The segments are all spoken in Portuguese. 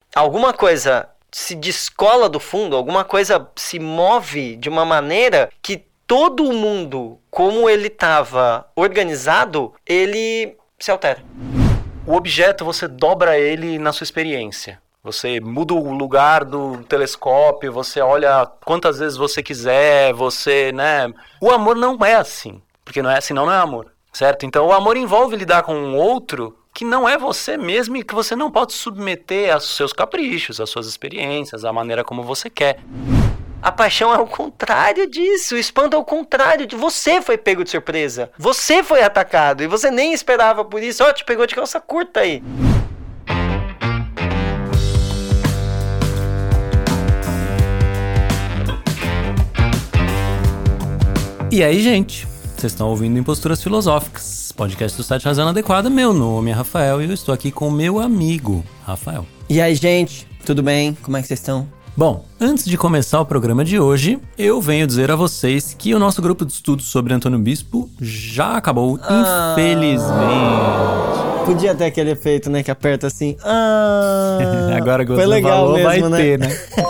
alguma coisa se descola do fundo, alguma coisa se move de uma maneira que todo mundo, como ele estava organizado, ele se altera. O objeto, você dobra ele na sua experiência. Você muda o lugar do telescópio, você olha quantas vezes você quiser, O amor não é assim, porque não é assim, não é amor, certo? Então o amor envolve lidar com um outro que não é você mesmo e que você não pode submeter aos seus caprichos, às suas experiências, à maneira como você quer. A paixão é o contrário disso, o espanto é o contrário de você foi pego de surpresa, você foi atacado e você nem esperava por isso, te pegou de calça curta aí. E aí, gente? Vocês estão ouvindo Imposturas Filosóficas, podcast do site Razão Adequada. Meu nome é Rafael e eu estou aqui com o meu amigo, Rafael. E aí, gente? Tudo bem? Como é que vocês estão? Bom, antes de começar o programa de hoje, eu venho dizer a vocês que o nosso grupo de estudos sobre Antônio Bispo já acabou, infelizmente. Podia ter aquele efeito, né, que aperta assim. Agora que foi você legal falou, mesmo, vai ter, né?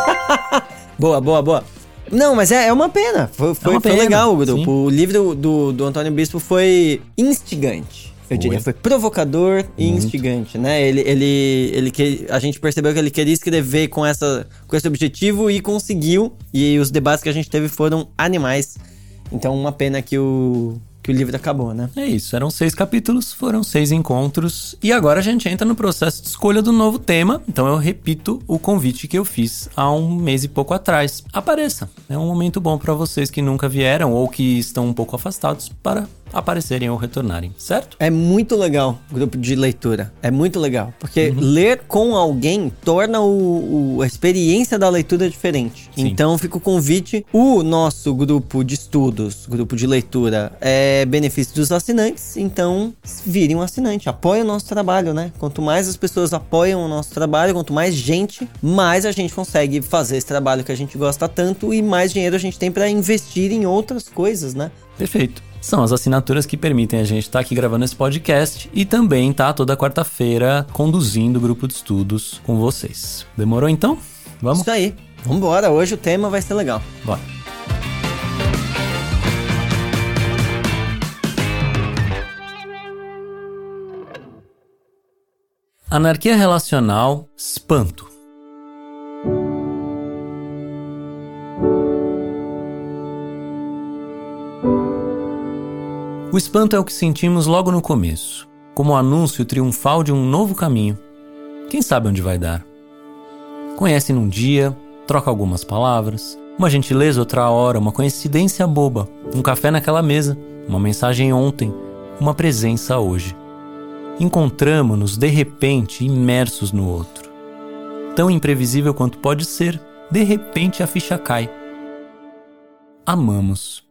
Boa. Não, mas é uma pena. Foi legal o grupo. Sim. O livro do Antônio Bispo foi instigante. Eu diria, foi provocador e instigante, né? A gente percebeu que ele queria escrever com esse objetivo e conseguiu. E os debates que a gente teve foram animais. Então, uma pena que o livro acabou, né? É isso, eram 6 capítulos, foram 6 encontros. E agora a gente entra no processo de escolha do novo tema. Então eu repito o convite que eu fiz há um mês e pouco atrás. Apareça, é um momento bom para vocês que nunca vieram ou que estão um pouco afastados para aparecerem ou retornarem, certo? É muito legal o grupo de leitura, é muito legal, porque ler com alguém torna a experiência da leitura diferente. Sim. Então fica o convite, o nosso grupo de estudos, grupo de leitura, é benefício dos assinantes, então virem um assinante, apoiem o nosso trabalho, né? Quanto mais as pessoas apoiam o nosso trabalho, quanto mais gente, mais a gente consegue fazer esse trabalho que a gente gosta tanto e mais dinheiro a gente tem para investir em outras coisas, né? Perfeito. São as assinaturas que permitem a gente estar aqui gravando esse podcast e também estar toda quarta-feira conduzindo o grupo de estudos com vocês. Demorou então? Vamos? Isso aí. Vambora, hoje o tema vai ser legal. Bora. Anarquia relacional, espanto. O espanto é o que sentimos logo no começo, como o anúncio triunfal de um novo caminho. Quem sabe onde vai dar? Conhece num dia, troca algumas palavras, uma gentileza outra hora, uma coincidência boba, um café naquela mesa, uma mensagem ontem, uma presença hoje. Encontramo-nos de repente imersos no outro. Tão imprevisível quanto pode ser, de repente a ficha cai. Amamos.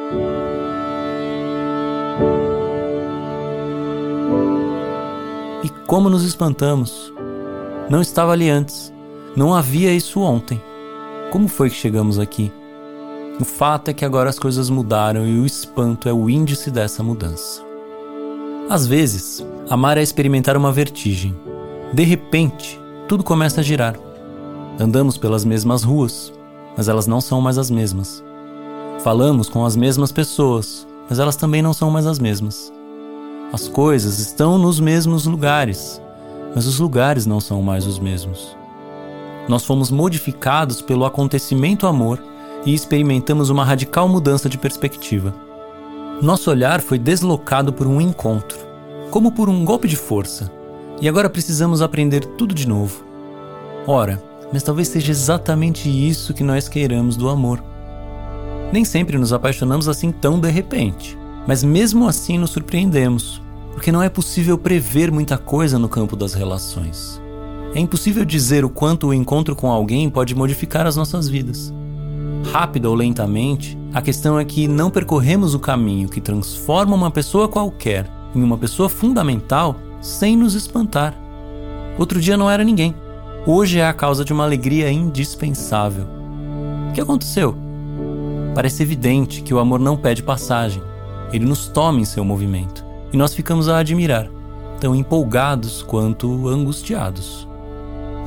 E como nos espantamos. Não estava ali antes. Não havia isso ontem. Como foi que chegamos aqui? O fato é que agora as coisas mudaram e o espanto é o índice dessa mudança. Às vezes, amar é experimentar uma vertigem. De repente, tudo começa a girar. Andamos pelas mesmas ruas, mas elas não são mais as mesmas. Falamos com as mesmas pessoas, mas elas também não são mais as mesmas. As coisas estão nos mesmos lugares, mas os lugares não são mais os mesmos. Nós fomos modificados pelo acontecimento amor e experimentamos uma radical mudança de perspectiva. Nosso olhar foi deslocado por um encontro, como por um golpe de força, e agora precisamos aprender tudo de novo. Ora, mas talvez seja exatamente isso que nós queiramos do amor. Nem sempre nos apaixonamos assim tão de repente, mas mesmo assim nos surpreendemos, porque não é possível prever muita coisa no campo das relações. É impossível dizer o quanto o encontro com alguém pode modificar as nossas vidas. Rápido ou lentamente, a questão é que não percorremos o caminho que transforma uma pessoa qualquer em uma pessoa fundamental sem nos espantar. Outro dia não era ninguém. Hoje é a causa de uma alegria indispensável. O que aconteceu? Parece evidente que o amor não pede passagem. Ele nos toma em seu movimento. E nós ficamos a admirar, tão empolgados quanto angustiados.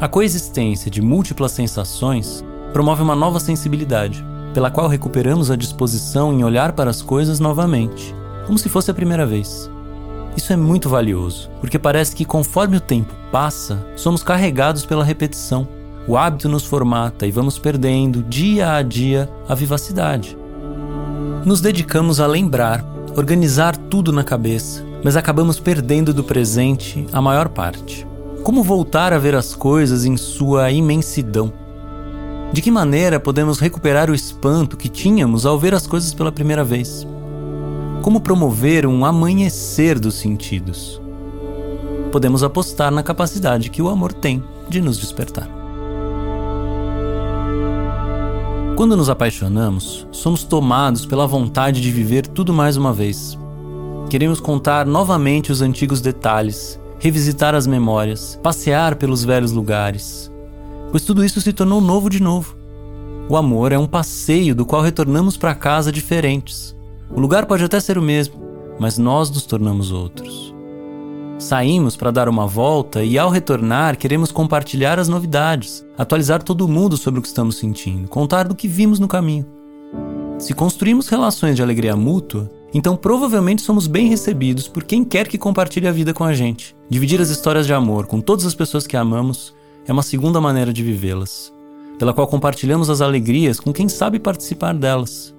A coexistência de múltiplas sensações promove uma nova sensibilidade, pela qual recuperamos a disposição em olhar para as coisas novamente, como se fosse a primeira vez. Isso é muito valioso, porque parece que conforme o tempo passa, somos carregados pela repetição. O hábito nos formata e vamos perdendo, dia a dia, a vivacidade. Nos dedicamos a lembrar, organizar tudo na cabeça, mas acabamos perdendo do presente a maior parte. Como voltar a ver as coisas em sua imensidão? De que maneira podemos recuperar o espanto que tínhamos ao ver as coisas pela primeira vez? Como promover um amanhecer dos sentidos? Podemos apostar na capacidade que o amor tem de nos despertar. Quando nos apaixonamos, somos tomados pela vontade de viver tudo mais uma vez. Queremos contar novamente os antigos detalhes, revisitar as memórias, passear pelos velhos lugares, pois tudo isso se tornou novo de novo. O amor é um passeio do qual retornamos para casa diferentes. O lugar pode até ser o mesmo, mas nós nos tornamos outros. Saímos para dar uma volta e, ao retornar, queremos compartilhar as novidades, atualizar todo mundo sobre o que estamos sentindo, contar do que vimos no caminho. Se construímos relações de alegria mútua, então provavelmente somos bem recebidos por quem quer que compartilhe a vida com a gente. Dividir as histórias de amor com todas as pessoas que amamos é uma segunda maneira de vivê-las, pela qual compartilhamos as alegrias com quem sabe participar delas.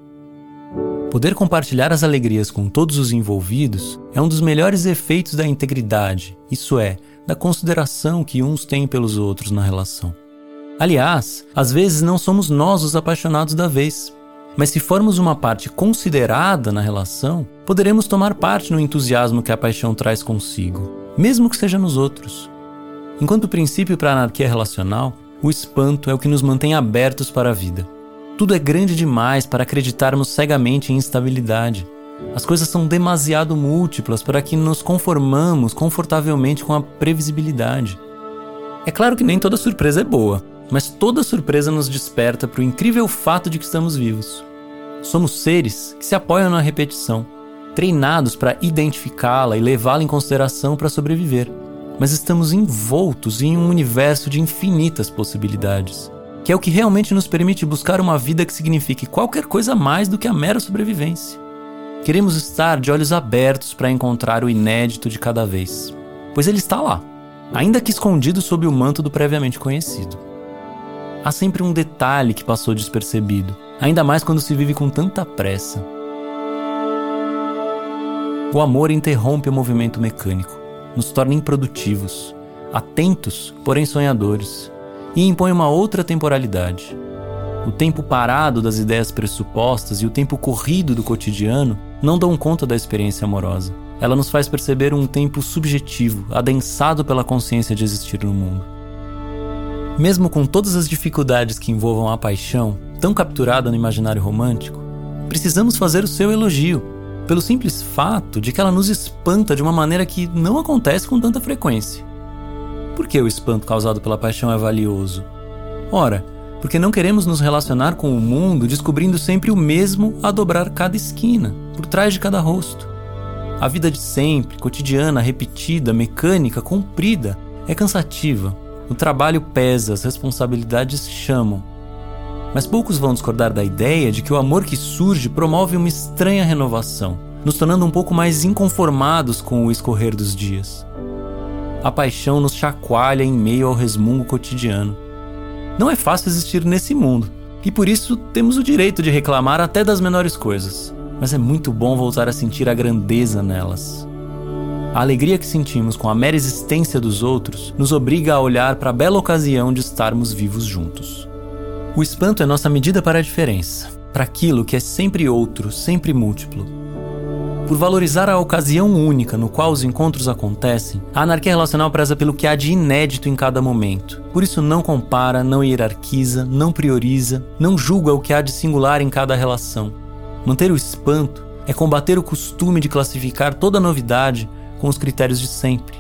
Poder compartilhar as alegrias com todos os envolvidos é um dos melhores efeitos da integridade, isso é, da consideração que uns têm pelos outros na relação. Aliás, às vezes não somos nós os apaixonados da vez, mas se formos uma parte considerada na relação, poderemos tomar parte no entusiasmo que a paixão traz consigo, mesmo que seja nos outros. Enquanto princípio para a anarquia relacional, o espanto é o que nos mantém abertos para a vida. Tudo é grande demais para acreditarmos cegamente em instabilidade. As coisas são demasiado múltiplas para que nos conformamos confortavelmente com a previsibilidade. É claro que nem toda surpresa é boa, mas toda surpresa nos desperta para o incrível fato de que estamos vivos. Somos seres que se apoiam na repetição, treinados para identificá-la e levá-la em consideração para sobreviver. Mas estamos envoltos em um universo de infinitas possibilidades, que é o que realmente nos permite buscar uma vida que signifique qualquer coisa mais do que a mera sobrevivência. Queremos estar de olhos abertos para encontrar o inédito de cada vez, pois ele está lá, ainda que escondido sob o manto do previamente conhecido. Há sempre um detalhe que passou despercebido, ainda mais quando se vive com tanta pressa. O amor interrompe o movimento mecânico, nos torna improdutivos, atentos, porém sonhadores, e impõe uma outra temporalidade. O tempo parado das ideias pressupostas e o tempo corrido do cotidiano não dão conta da experiência amorosa. Ela nos faz perceber um tempo subjetivo, adensado pela consciência de existir no mundo. Mesmo com todas as dificuldades que envolvam a paixão, tão capturada no imaginário romântico, precisamos fazer o seu elogio, pelo simples fato de que ela nos espanta de uma maneira que não acontece com tanta frequência. Por que o espanto causado pela paixão é valioso? Ora, porque não queremos nos relacionar com o mundo descobrindo sempre o mesmo a dobrar cada esquina, por trás de cada rosto. A vida de sempre, cotidiana, repetida, mecânica, comprida, é cansativa. O trabalho pesa, as responsabilidades chamam. Mas poucos vão discordar da ideia de que o amor que surge promove uma estranha renovação, nos tornando um pouco mais inconformados com o escorrer dos dias. A paixão nos chacoalha em meio ao resmungo cotidiano. Não é fácil existir nesse mundo, e por isso temos o direito de reclamar até das menores coisas, mas é muito bom voltar a sentir a grandeza nelas. A alegria que sentimos com a mera existência dos outros nos obriga a olhar para a bela ocasião de estarmos vivos juntos. O espanto é nossa medida para a diferença, para aquilo que é sempre outro, sempre múltiplo. Por valorizar a ocasião única no qual os encontros acontecem, a anarquia relacional preza pelo que há de inédito em cada momento. Por isso não compara, não hierarquiza, não prioriza, não julga o que há de singular em cada relação. Manter o espanto é combater o costume de classificar toda novidade com os critérios de sempre.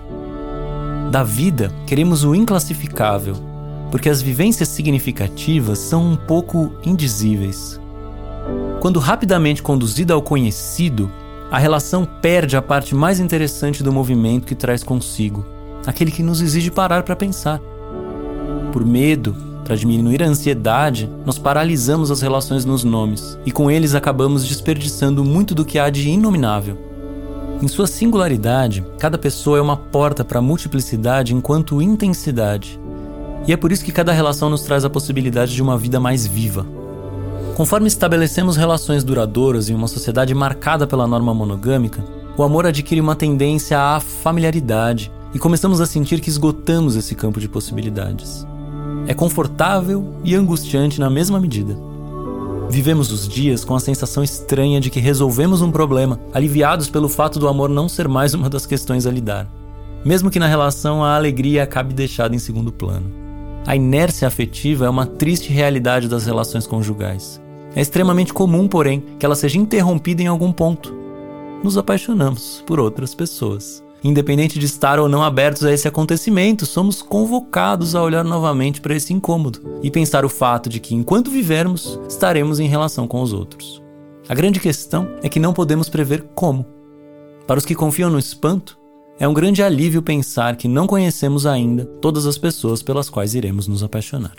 Da vida, queremos o inclassificável, porque as vivências significativas são um pouco indizíveis. Quando rapidamente conduzida ao conhecido, a relação perde a parte mais interessante do movimento que traz consigo, aquele que nos exige parar para pensar. por medo, para diminuir a ansiedade, nós paralisamos as relações nos nomes e com eles acabamos desperdiçando muito do que há de inominável. Em sua singularidade, cada pessoa é uma porta para a multiplicidade enquanto intensidade. E é por isso que cada relação nos traz a possibilidade de uma vida mais viva. Conforme estabelecemos relações duradouras em uma sociedade marcada pela norma monogâmica, o amor adquire uma tendência à familiaridade e começamos a sentir que esgotamos esse campo de possibilidades. É confortável e angustiante na mesma medida. Vivemos os dias com a sensação estranha de que resolvemos um problema, aliviados pelo fato do amor não ser mais uma das questões a lidar. Mesmo que na relação a alegria acabe deixada em segundo plano. A inércia afetiva é uma triste realidade das relações conjugais. É extremamente comum, porém, que ela seja interrompida em algum ponto. Nos apaixonamos por outras pessoas. Independente de estar ou não abertos a esse acontecimento, somos convocados a olhar novamente para esse incômodo e pensar o fato de que, enquanto vivermos, estaremos em relação com os outros. A grande questão é que não podemos prever como. Para os que confiam no espanto, é um grande alívio pensar que não conhecemos ainda todas as pessoas pelas quais iremos nos apaixonar.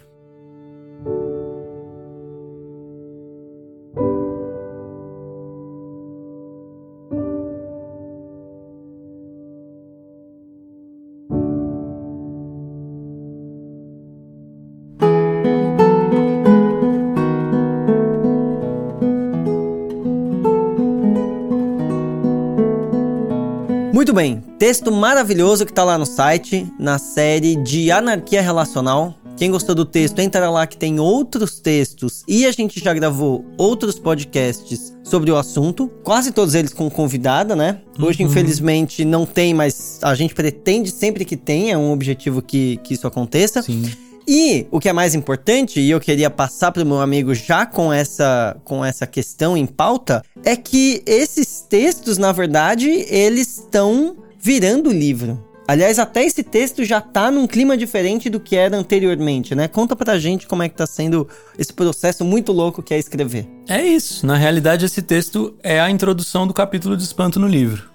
Muito bem, texto maravilhoso que tá lá no site, na série de Anarquia Relacional. Quem gostou do texto, entra lá que tem outros textos e a gente já gravou outros podcasts sobre o assunto, quase todos eles com convidada, né? Hoje, infelizmente, não tem, mas a gente pretende sempre que tenha, é um objetivo que isso aconteça. Sim. E o que é mais importante, e eu queria passar para o meu amigo já com essa questão em pauta, é que esses textos, na verdade, eles estão virando livro. Aliás, até esse texto já tá num clima diferente do que era anteriormente, né? Conta pra gente como é que tá sendo esse processo muito louco que é escrever. É isso. Na realidade, esse texto é a introdução do capítulo de espanto no livro.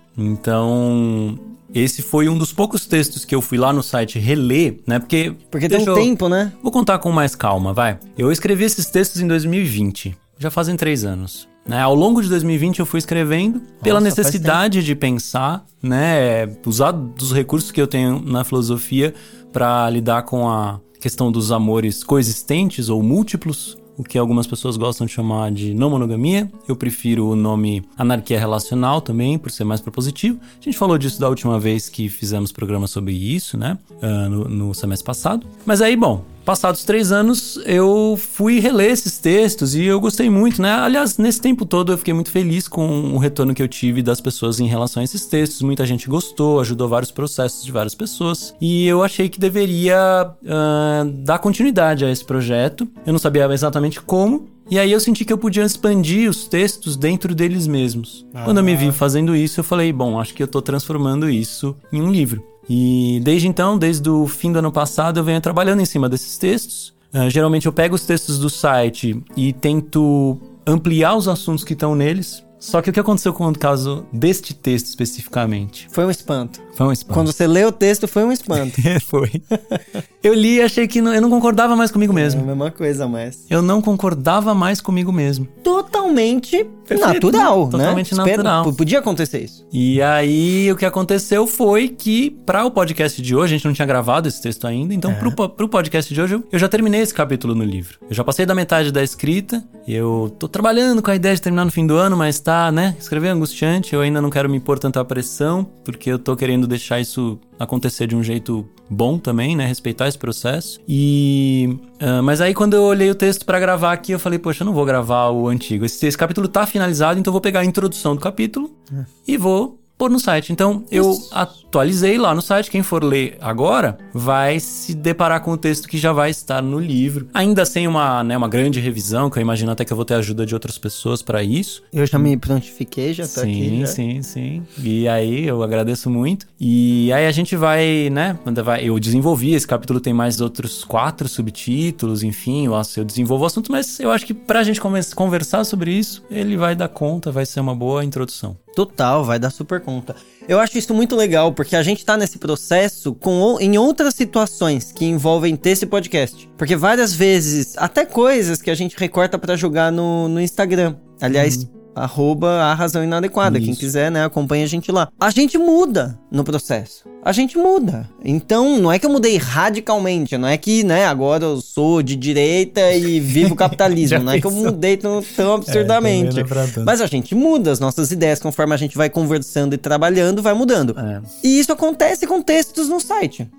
Então, esse foi um dos poucos textos que eu fui lá no site reler, né? Porque tem um tempo, né? Vou contar com mais calma, vai. Eu escrevi esses textos em 2020. Já fazem 3 anos. Né? Ao longo de 2020 eu fui escrevendo pela necessidade de pensar, né? Usar dos recursos que eu tenho na filosofia para lidar com a questão dos amores coexistentes ou múltiplos, o que algumas pessoas gostam de chamar de não monogamia. Eu prefiro o nome anarquia relacional também, por ser mais propositivo. A gente falou disso da última vez que fizemos programa sobre isso, né? No semestre passado. Mas aí, bom, passados 3 anos, eu fui reler esses textos e eu gostei muito, né? Aliás, nesse tempo todo eu fiquei muito feliz com o retorno que eu tive das pessoas em relação a esses textos. Muita gente gostou, ajudou vários processos de várias pessoas. E eu achei que deveria dar continuidade a esse projeto. Eu não sabia exatamente como. E aí eu senti que eu podia expandir os textos dentro deles mesmos. Quando eu me vi fazendo isso, eu falei, bom, acho que eu tô transformando isso em um livro. E desde então, desde o fim do ano passado, eu venho trabalhando em cima desses textos. Geralmente eu pego os textos do site e tento ampliar os assuntos que estão neles. Só que o que aconteceu com o caso deste texto especificamente? Foi um espanto. Foi um espanto. Quando você leu o texto, foi um espanto. Foi. Eu li e achei que eu não concordava mais comigo mesmo. É a mesma coisa, mas... Eu não concordava mais comigo mesmo. Totalmente Perfeito, natural, né? Totalmente natural. Podia acontecer isso. E aí, o que aconteceu foi que, para o podcast de hoje, a gente não tinha gravado esse texto ainda, então pro podcast de hoje, eu já terminei esse capítulo no livro. Eu já passei da metade da escrita, eu tô trabalhando com a ideia de terminar no fim do ano, mas tá, né? Escrever é angustiante, eu ainda não quero me impor tanta pressão, porque eu tô querendo deixar isso acontecer de um jeito bom também, né? Respeitar esse processo. Mas aí quando eu olhei o texto pra gravar aqui, eu falei, poxa, eu não vou gravar o antigo. Esse capítulo tá finalizado, então eu vou pegar a introdução do capítulo e vou pôr no site. Então, eu atualizei lá no site. Quem for ler agora vai se deparar com o texto que já vai estar no livro. Ainda sem uma grande revisão, que eu imagino até que eu vou ter a ajuda de outras pessoas para isso. Eu já me prontifiquei, já tô aqui. Sim. E aí, eu agradeço muito. E aí a gente vai, né? Eu desenvolvi, esse capítulo tem mais outros 4 subtítulos, enfim. Eu desenvolvo o assunto, mas eu acho que pra gente conversar sobre isso, ele vai dar conta, vai ser uma boa introdução. Total, vai dar super conta. Eu acho isso muito legal, porque a gente tá nesse processo em outras situações que envolvem texto e podcast. Porque várias vezes, até coisas que a gente recorta pra jogar no Instagram. Aliás, @a razão inadequada. Quem quiser, né, acompanha a gente lá. A gente muda no processo. A gente muda. Então, não é que eu mudei radicalmente. Não é que, né, agora eu sou de direita e vivo o capitalismo. Não é que eu mudei tão absurdamente. Mas a gente muda. As nossas ideias, conforme a gente vai conversando e trabalhando, vai mudando. E isso acontece com textos no site.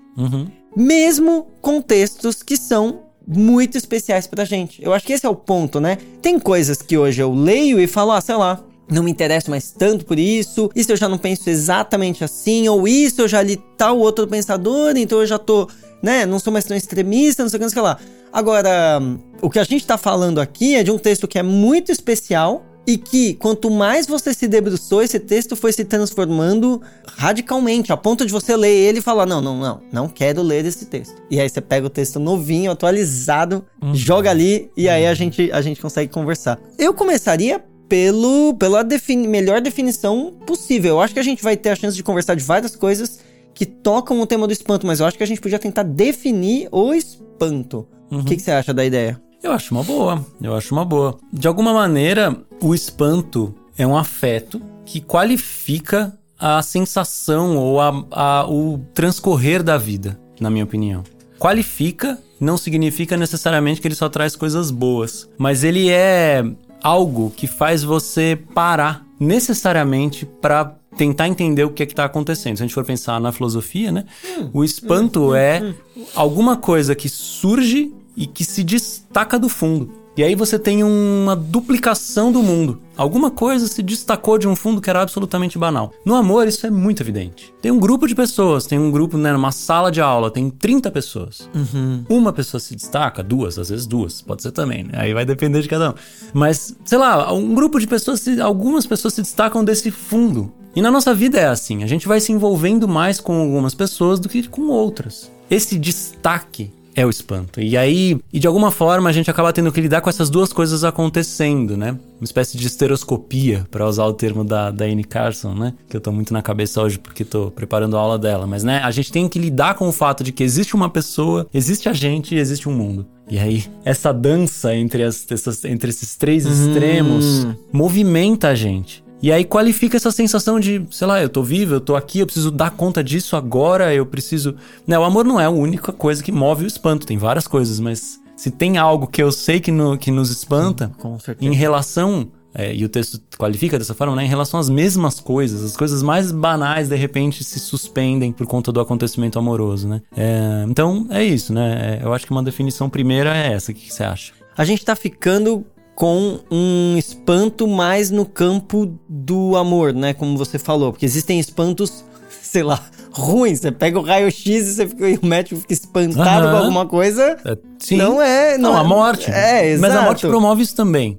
Mesmo com textos que são muito especiais pra gente. Eu acho que esse é o ponto, né? Tem coisas que hoje eu leio e falo, sei lá, não me interesso mais tanto por isso eu já não penso exatamente assim, ou isso eu já li tal outro pensador, então eu já tô, né, não sou mais tão extremista, não sei o que, não sei o que lá. Agora, o que a gente tá falando aqui é de um texto que é muito especial e que, quanto mais você se debruçou, esse texto foi se transformando radicalmente, a ponto de você ler ele e falar, não quero ler esse texto. E aí você pega o texto novinho, atualizado, joga ali, e aí a gente consegue conversar. Eu começaria pela melhor definição possível. Eu acho que a gente vai ter a chance de conversar de várias coisas que tocam o tema do espanto, mas eu acho que a gente podia tentar definir o espanto. O que você acha da ideia? Eu acho uma boa. De alguma maneira, o espanto é um afeto que qualifica a sensação ou o transcorrer da vida, na minha opinião. Qualifica não significa necessariamente que ele só traz coisas boas, mas ele é algo que faz você parar necessariamente para tentar entender o que é que tá acontecendo. Se a gente for pensar na filosofia, né? O espanto é alguma coisa que surge e que se destaca do fundo. E aí você tem uma duplicação do mundo. Alguma coisa se destacou de um fundo que era absolutamente banal. No amor, isso é muito evidente. Tem um grupo de pessoas, tem um grupo, né, numa sala de aula, tem 30 pessoas. Uma pessoa se destaca, às vezes duas, pode ser também, né? Aí vai depender de cada um. Mas, sei lá, um grupo de pessoas, algumas pessoas se destacam desse fundo. E na nossa vida é assim, a gente vai se envolvendo mais com algumas pessoas do que com outras. Esse destaque é o espanto. E aí, de alguma forma, a gente acaba tendo que lidar com essas duas coisas acontecendo, né? Uma espécie de estereoscopia, para usar o termo da Anne Carson, né? Que eu tô muito na cabeça hoje porque tô preparando a aula dela. Mas, né, a gente tem que lidar com o fato de que existe uma pessoa, existe a gente e existe um mundo. E aí, essa dança entre esses três extremos movimenta a gente. E aí qualifica essa sensação de, sei lá, eu tô vivo, eu tô aqui, eu preciso dar conta disso agora, eu preciso... Né, o amor não é a única coisa que move o espanto, tem várias coisas, mas se tem algo que eu sei que nos espanta, com certeza. Em relação, e o texto qualifica dessa forma, né, em relação às mesmas coisas, as coisas mais banais de repente se suspendem por conta do acontecimento amoroso, né? Então é isso, né? Eu acho que uma definição primeira é essa, o que você acha? A gente tá ficando com um espanto mais no campo do amor, né? Como você falou. Porque existem espantos, sei lá, ruins. Você pega o raio-x e o médico fica espantado com alguma coisa. Sim. Não, a morte. Exato. Mas a morte promove isso também.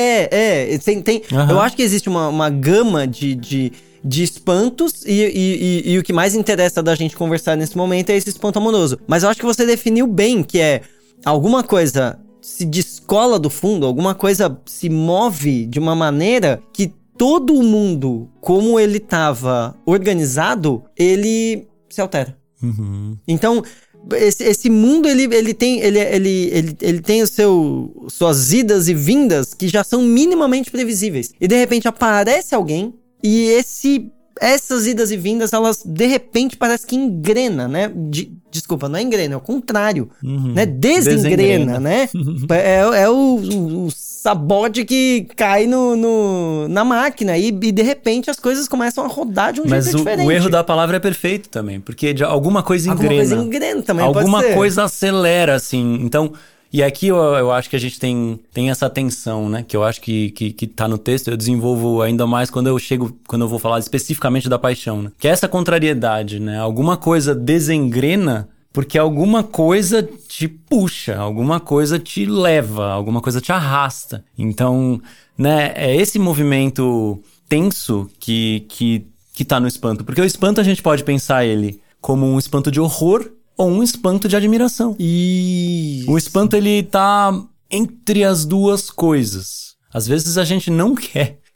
Eu acho que existe uma gama de espantos e o que mais interessa da gente conversar nesse momento é esse espanto amoroso. Mas eu acho que você definiu bem, que é alguma coisa se descola do fundo, alguma coisa se move de uma maneira que todo o mundo, como ele estava organizado, ele se altera. Então, esse mundo, ele tem suas idas e vindas que já são minimamente previsíveis. E de repente aparece alguém e essas idas e vindas, elas de repente parece que engrena, né? Desculpa, não é engrena, é o contrário, né? Desengrena, né? É o sabote que cai na máquina e de repente as coisas começam a rodar de um jeito diferente. Mas o erro da palavra é perfeito também, porque alguma coisa engrena. Alguma coisa engrena também, alguma coisa acelera, assim, então... E aqui eu acho que a gente tem essa tensão, né? Que eu acho que tá no texto, eu desenvolvo ainda mais quando eu vou falar especificamente da paixão, né? Que é essa contrariedade, né? Alguma coisa desengrena porque alguma coisa te puxa, alguma coisa te leva, alguma coisa te arrasta. Então, né? É esse movimento tenso que tá no espanto. Porque o espanto a gente pode pensar ele como um espanto de horror ou um espanto de admiração. Isso. O espanto, ele tá entre as duas coisas. Às vezes a gente não quer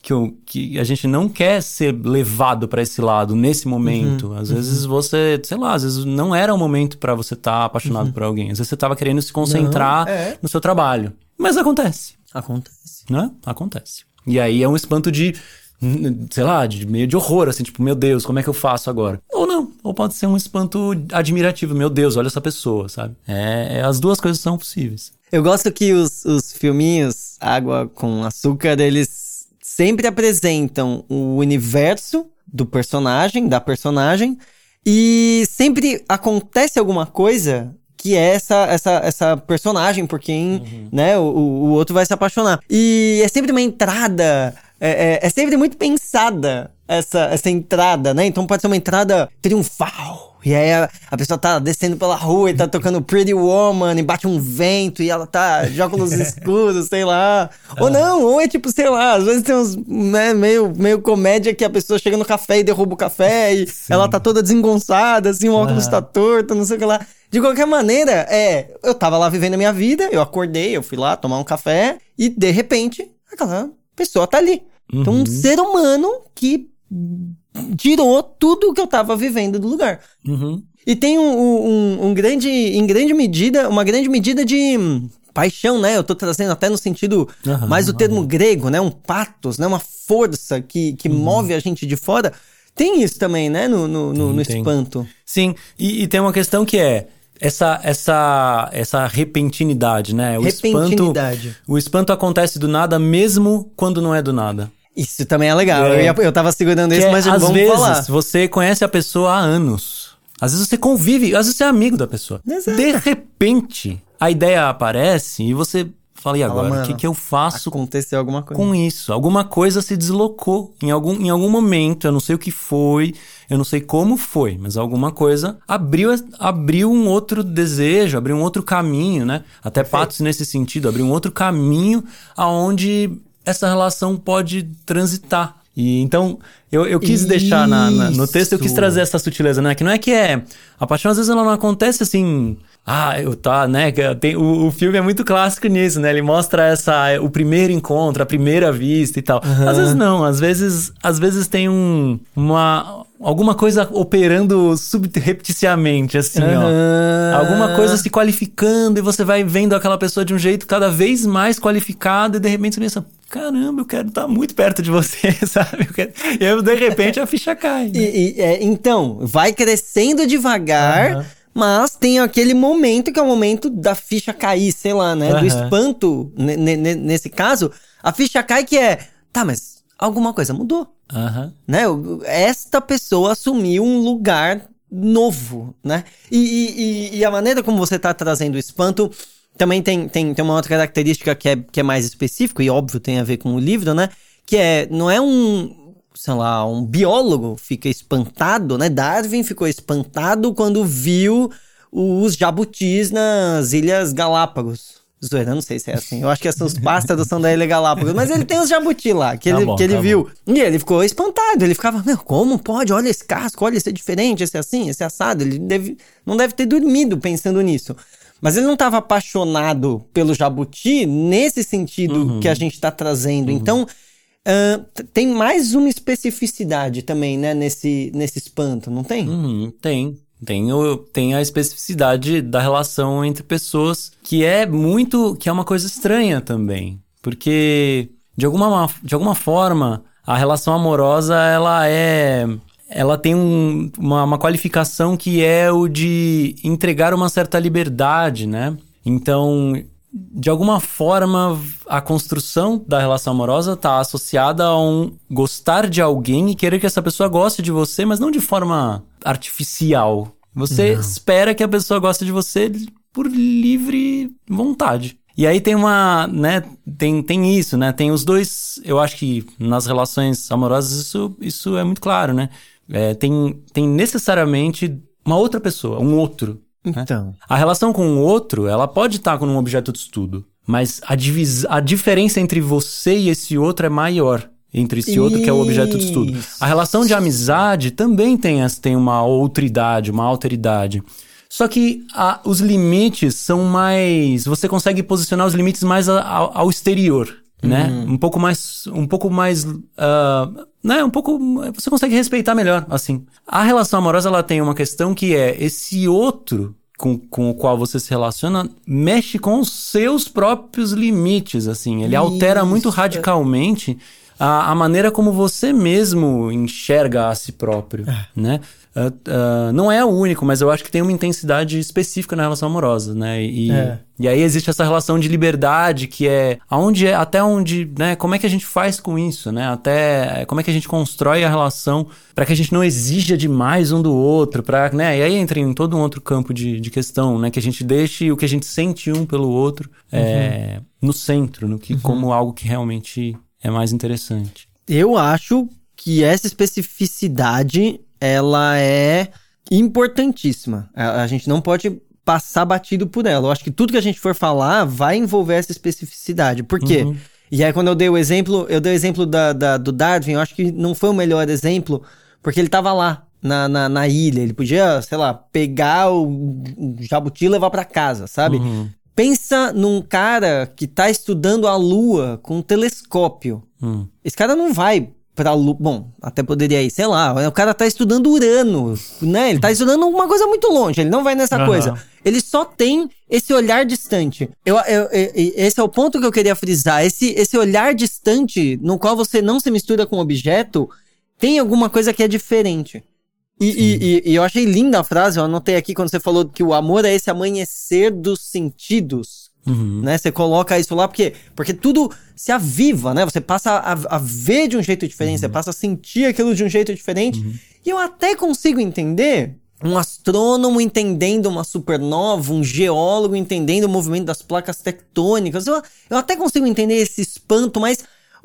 que a gente não quer ser levado pra esse lado nesse momento. Às vezes você, sei lá, às vezes não era o momento pra você estar apaixonado por alguém. Às vezes você tava querendo se concentrar no seu trabalho. Mas acontece. Acontece. Né? Acontece. E aí é um espanto de, sei lá, de meio de horror, assim, tipo, meu Deus, como é que eu faço agora? Ou não, ou pode ser um espanto admirativo, meu Deus, olha essa pessoa, sabe? As duas coisas são possíveis. Eu gosto que os filminhos Água com Açúcar, eles sempre apresentam o universo do personagem, da personagem, e sempre acontece alguma coisa que é essa personagem por quem, né, o outro vai se apaixonar. E é sempre uma entrada, é sempre muito pensada essa entrada, né? Então pode ser uma entrada triunfal. E aí a pessoa tá descendo pela rua e tá tocando Pretty Woman e bate um vento e ela tá de óculos escuros, sei lá. Ou não, ou é tipo, sei lá, às vezes tem uns, né, meio comédia que a pessoa chega no café e derruba o café e ela tá toda desengonçada, assim, o óculos tá torto, não sei o que lá. De qualquer maneira, eu tava lá vivendo a minha vida, eu acordei, eu fui lá tomar um café e de repente aquela pessoa tá ali. Então um ser humano que tirou tudo que eu tava vivendo do lugar. E tem uma grande medida de paixão, né? Eu tô trazendo até no sentido mais do termo grego, né? Um pathos, né? Uma força que move a gente de fora. Tem isso também, né? No espanto. Sim, e tem uma questão que é essa repentinidade, né? O espanto acontece do nada mesmo quando não é do nada. Isso também é legal. Eu tava segurando isso, mas vamos falar. Às vezes, você conhece a pessoa há anos. Às vezes você convive, às vezes você é amigo da pessoa. Exato. De repente, a ideia aparece e você fala, e agora? O que eu faço? Aconteceu alguma coisa. Com isso? Alguma coisa se deslocou em algum momento. Eu não sei o que foi, eu não sei como foi, mas alguma coisa abriu um outro desejo, abriu um outro caminho, né? Até Pathos nesse sentido, abriu um outro caminho aonde essa relação pode transitar. E então, eu quis deixar no texto, eu quis trazer essa sutileza, né? Que não é que a paixão, às vezes, ela não acontece assim... né? O filme é muito clássico nisso, né? Ele mostra o primeiro encontro, a primeira vista e tal. Às vezes não, às vezes tem alguma coisa operando subrepticiamente, assim, ó. Alguma coisa se qualificando e você vai vendo aquela pessoa de um jeito cada vez mais qualificado e de repente você pensa, caramba, eu quero estar muito perto de você, sabe? E aí, de repente, a ficha cai. Né? Então, vai crescendo devagar... Mas tem aquele momento que é o momento da ficha cair, sei lá, né? Do espanto, nesse caso, a ficha cai que mas alguma coisa mudou. Né? Esta pessoa assumiu um lugar novo, né? E a maneira como você tá trazendo o espanto também tem uma outra característica que é mais específica, e óbvio tem a ver com o livro, né? Que não é um biólogo fica espantado, né? Darwin ficou espantado quando viu os jabutis nas Ilhas Galápagos. Zoeira, não sei se é assim. Eu acho que os pássaros são da Ilha Galápagos. Mas ele tem os jabuti lá, que ele viu. E ele ficou espantado. Ele ficava, como pode? Olha esse casco, olha esse é diferente, esse é assim, esse é assado. Ele não deve ter dormido pensando nisso. Mas ele não estava apaixonado pelo jabuti nesse sentido que a gente está trazendo. Então... tem mais uma especificidade também, né, nesse espanto, não tem? Tem a especificidade da relação entre pessoas que é uma coisa estranha também. Porque, de alguma forma, a relação amorosa, ela tem uma qualificação que é o de entregar uma certa liberdade, né? Então... de alguma forma, a construção da relação amorosa está associada a gostar de alguém e querer que essa pessoa goste de você, mas não de forma artificial. Você espera que a pessoa goste de você por livre vontade. E aí tem tem isso, né? Tem os dois, eu acho que nas relações amorosas isso é muito claro, né? Tem necessariamente uma outra pessoa, um outro. Então. A relação com o outro, ela pode estar com um objeto de estudo, mas a diferença entre você e esse outro é maior. Entre esse outro que é o objeto de estudo. A relação de amizade também tem uma outridade, uma alteridade. Só que os limites são mais... Você consegue posicionar os limites mais ao exterior. né? Um pouco mais, né? Você consegue respeitar melhor, assim. A relação amorosa, ela tem uma questão que é esse outro com o qual você se relaciona mexe com os seus próprios limites, assim. Ele altera muito radicalmente a maneira como você mesmo enxerga a si próprio, né? Não é o único, mas eu acho que tem uma intensidade específica na relação amorosa, né? E aí existe essa relação de liberdade que até onde, né? Como é que a gente faz com isso, né? Até como é que a gente constrói a relação para que a gente não exija demais um do outro, né? E aí entra em todo um outro campo de questão, né? Que a gente deixe o que a gente sente um pelo outro no centro, como algo que realmente é mais interessante. Eu acho que essa especificidade ela é importantíssima. A gente não pode passar batido por ela. Eu acho que tudo que a gente for falar vai envolver essa especificidade. Por quê? E aí quando eu dei o exemplo do Darwin, eu acho que não foi o melhor exemplo, porque ele tava lá na ilha. Ele podia, sei lá, pegar o jabuti e levar pra casa, sabe? Pensa num cara que tá estudando a Lua com um telescópio. Esse cara não vai pra Lua. Bom, até poderia ir, sei lá. O cara tá estudando Urano, né? Ele tá estudando uma coisa muito longe. Ele não vai nessa coisa. Ele só tem esse olhar distante. Esse é o ponto que eu queria frisar. Esse olhar distante, no qual você não se mistura com o objeto, tem alguma coisa que é diferente. E eu achei linda a frase, eu anotei aqui quando você falou que o amor é esse amanhecer dos sentidos. Né? Você coloca isso lá porque tudo se aviva, né? Você passa a ver de um jeito diferente, você passa a sentir aquilo de um jeito diferente. E eu até consigo entender um astrônomo entendendo uma supernova, um geólogo entendendo o movimento das placas tectônicas. Eu até consigo entender esse espanto, mas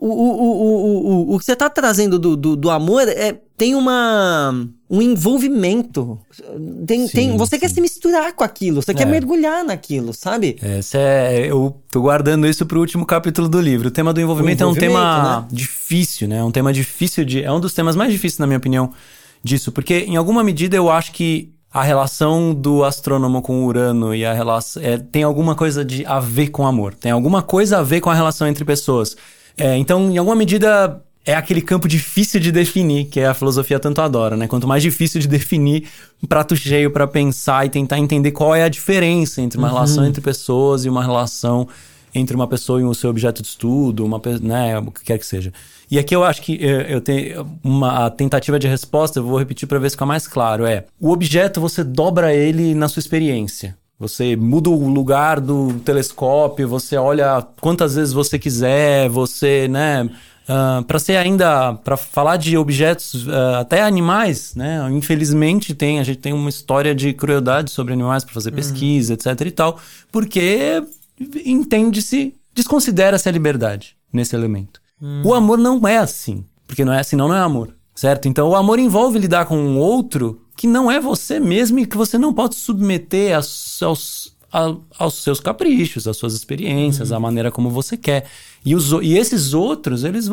o que você tá trazendo do amor tem um envolvimento. Você quer se misturar com aquilo, você quer mergulhar naquilo, sabe? Eu tô guardando isso pro último capítulo do livro. O tema do envolvimento é um tema difícil, né? É um tema difícil é um dos temas mais difíceis, na minha opinião, disso. Porque, em alguma medida, eu acho que a relação do astrônomo com o Urano e a relação tem alguma coisa a ver com amor. Tem alguma coisa a ver com a relação entre pessoas. Então, em alguma medida, é aquele campo difícil de definir, que a filosofia tanto adora, né? Quanto mais difícil de definir, um prato cheio para pensar e tentar entender qual é a diferença entre uma relação entre pessoas e uma relação entre uma pessoa e o seu objeto de estudo, né? O que quer que seja. E aqui eu acho que eu tenho uma tentativa de resposta, eu vou repetir para ver se fica mais claro. O objeto, você dobra ele na sua experiência. Você muda o lugar do telescópio, você olha quantas vezes você quiser, você, né... para falar de objetos, até animais, né? Infelizmente a gente tem uma história de crueldade sobre animais para fazer pesquisa, etc e tal, porque desconsidera-se a liberdade nesse elemento. O amor não é assim, porque não é assim, não é amor, certo? Então o amor envolve lidar com um outro que não é você mesmo e que você não pode submeter aos seus caprichos, às suas experiências, à maneira como você quer. E esses outros, eles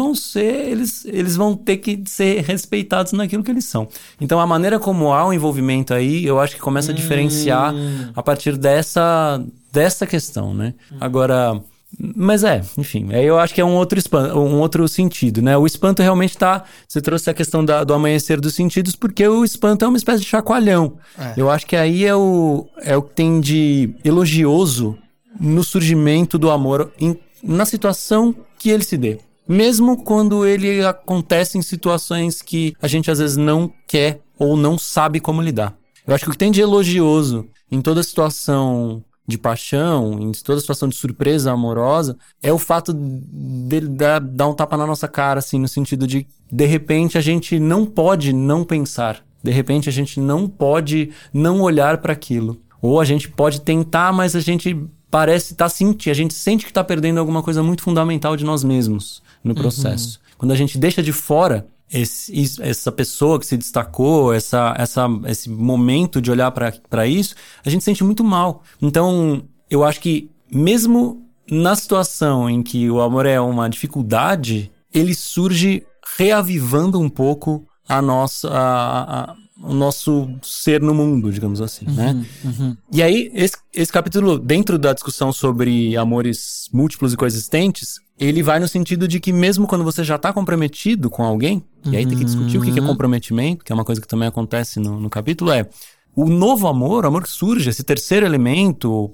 vão ter que ser respeitados naquilo que eles são. Então, a maneira como há o envolvimento aí, eu acho que começa a diferenciar a partir dessa questão, né? Agora... Mas enfim, eu acho que é um outro sentido, né? O espanto realmente você trouxe a questão do amanhecer dos sentidos, porque o espanto é uma espécie de chacoalhão. Eu acho que aí é o que tem de elogioso no surgimento do amor na situação que ele se dê. Mesmo quando ele acontece em situações que a gente às vezes não quer ou não sabe como lidar. Eu acho que o que tem de elogioso em toda situação de paixão, em toda situação de surpresa amorosa, é o fato dele dar um tapa na nossa cara, assim, no sentido de repente, a gente não pode não pensar. De repente, a gente não pode não olhar para aquilo. Ou a gente pode tentar, mas a gente parece a gente sente que está perdendo alguma coisa muito fundamental de nós mesmos no processo. Quando a gente deixa de fora essa pessoa que se destacou, esse momento de olhar para isso, a gente sente muito mal. Então, eu acho que mesmo na situação em que o amor é uma dificuldade, ele surge reavivando um pouco ser no mundo, digamos assim, né? E aí, esse capítulo, dentro da discussão sobre amores múltiplos e coexistentes, ele vai no sentido de que mesmo quando você já tá comprometido com alguém, e aí tem que discutir o que é comprometimento, que é uma coisa que também acontece no capítulo, o novo amor, o amor que surge, esse terceiro elemento,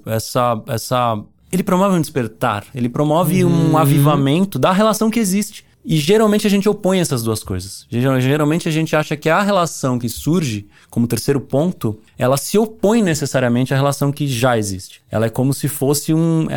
ele promove um despertar, ele promove um avivamento da relação que existe. E geralmente a gente opõe essas duas coisas. Geralmente a gente acha que a relação que surge como terceiro ponto, ela se opõe necessariamente à relação que já existe. Ela é como se fosse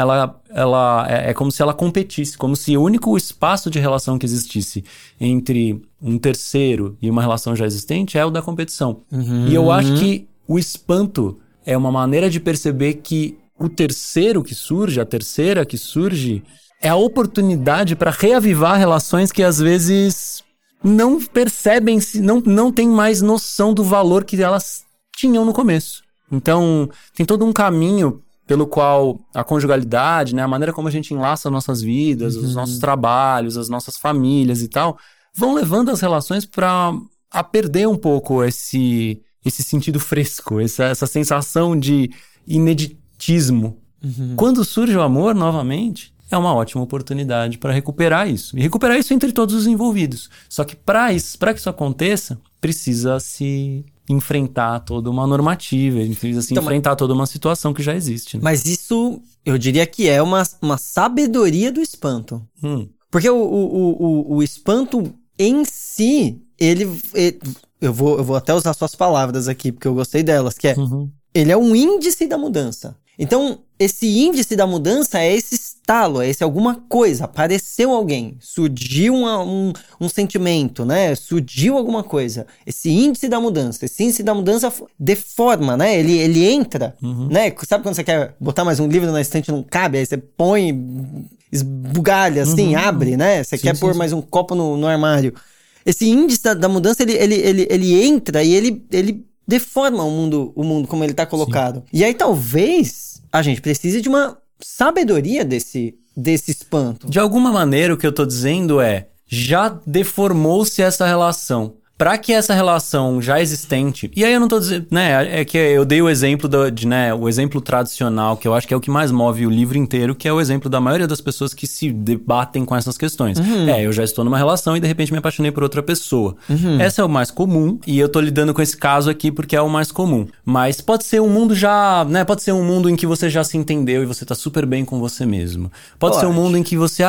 é como se ela competisse, como se o único espaço de relação que existisse entre um terceiro e uma relação já existente é o da competição. E eu acho que o espanto é uma maneira de perceber que o terceiro que surge, a terceira que surge, é a oportunidade para reavivar relações que às vezes não percebem, não tem mais noção do valor que elas tinham no começo. Então, tem todo um caminho pelo qual a conjugalidade, né, a maneira como a gente enlaça nossas vidas, os nossos trabalhos, as nossas famílias e tal, vão levando as relações a perder um pouco esse sentido fresco, essa sensação de ineditismo. Quando surge o amor novamente, é uma ótima oportunidade para recuperar isso. E recuperar isso entre todos os envolvidos. Só que para que isso aconteça, precisa se enfrentar toda uma normativa, precisa se enfrentar toda uma situação que já existe. Né? Mas isso, eu diria que é uma sabedoria do espanto. Porque o espanto em si, eu vou até usar suas palavras aqui, porque eu gostei delas, que é, ele é um índice da mudança. Então, esse índice da mudança é esse estalo, é esse alguma coisa, apareceu alguém, surgiu um sentimento, né? Surgiu alguma coisa. Esse índice da mudança deforma, né? Ele entra, né? Sabe quando você quer botar mais um livro na estante e não cabe? Aí você põe, esbugalha assim, abre, né? Você quer pôr mais um copo no armário. Esse índice da mudança, ele entra e ele deforma o mundo como ele tá colocado. E aí talvez a gente precise de uma sabedoria desse espanto. De alguma maneira, o que eu tô dizendo já deformou-se essa relação. Para que essa relação já existente... E aí eu não tô dizendo... né, é que eu dei o exemplo o exemplo tradicional, que eu acho que é o que mais move o livro inteiro, que é o exemplo da maioria das pessoas que se debatem com essas questões. Eu já estou numa relação e de repente me apaixonei por outra pessoa. Esse é o mais comum, e eu tô lidando com esse caso aqui porque é o mais comum. Mas pode ser um mundo já... né, pode ser um mundo em que você já se entendeu e você tá super bem com você mesmo. Pode ser um mundo em que você...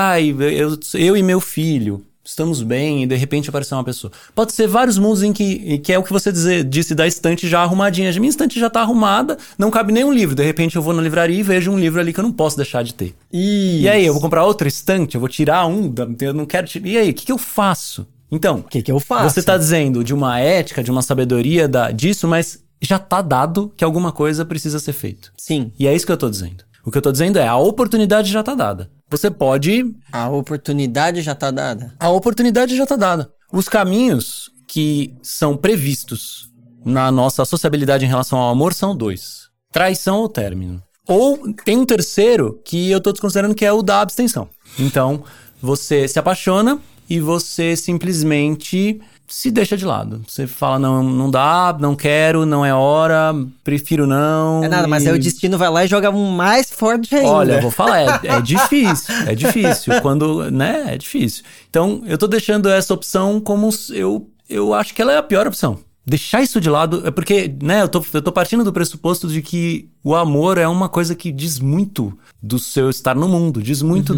eu e meu filho... estamos bem e de repente apareceu uma pessoa. Pode ser vários mundos em que é o que você disse da estante já arrumadinha. A minha estante já tá arrumada, não cabe nenhum livro. De repente eu vou na livraria e vejo um livro ali que eu não posso deixar de ter. Isso. E aí, eu vou comprar outra estante, eu vou tirar eu não quero tirar. E aí, o que eu faço? Então, o que eu faço? Você tá dizendo de uma ética, de uma sabedoria disso, mas já tá dado que alguma coisa precisa ser feito. Sim. E é isso que eu tô dizendo. O que eu tô dizendo a oportunidade já tá dada. Você pode... A oportunidade já tá dada. A oportunidade já tá dada. Os caminhos que são previstos na nossa sociabilidade em relação ao amor são 2. Traição ou término. Ou tem um terceiro que eu tô desconsiderando, que é o da abstenção. Então, você se apaixona e você simplesmente se deixa de lado. Você fala, não dá, não quero, não é hora, prefiro não. É nada, mas aí o destino vai lá e joga um mais forte ainda. Olha, eu vou falar, é difícil, é difícil. Quando, né, é difícil. Então, eu tô deixando essa opção como eu acho que ela é a pior opção. Deixar isso de lado, é porque, né, eu tô partindo do pressuposto de que o amor é uma coisa que diz muito do seu estar no mundo, diz muito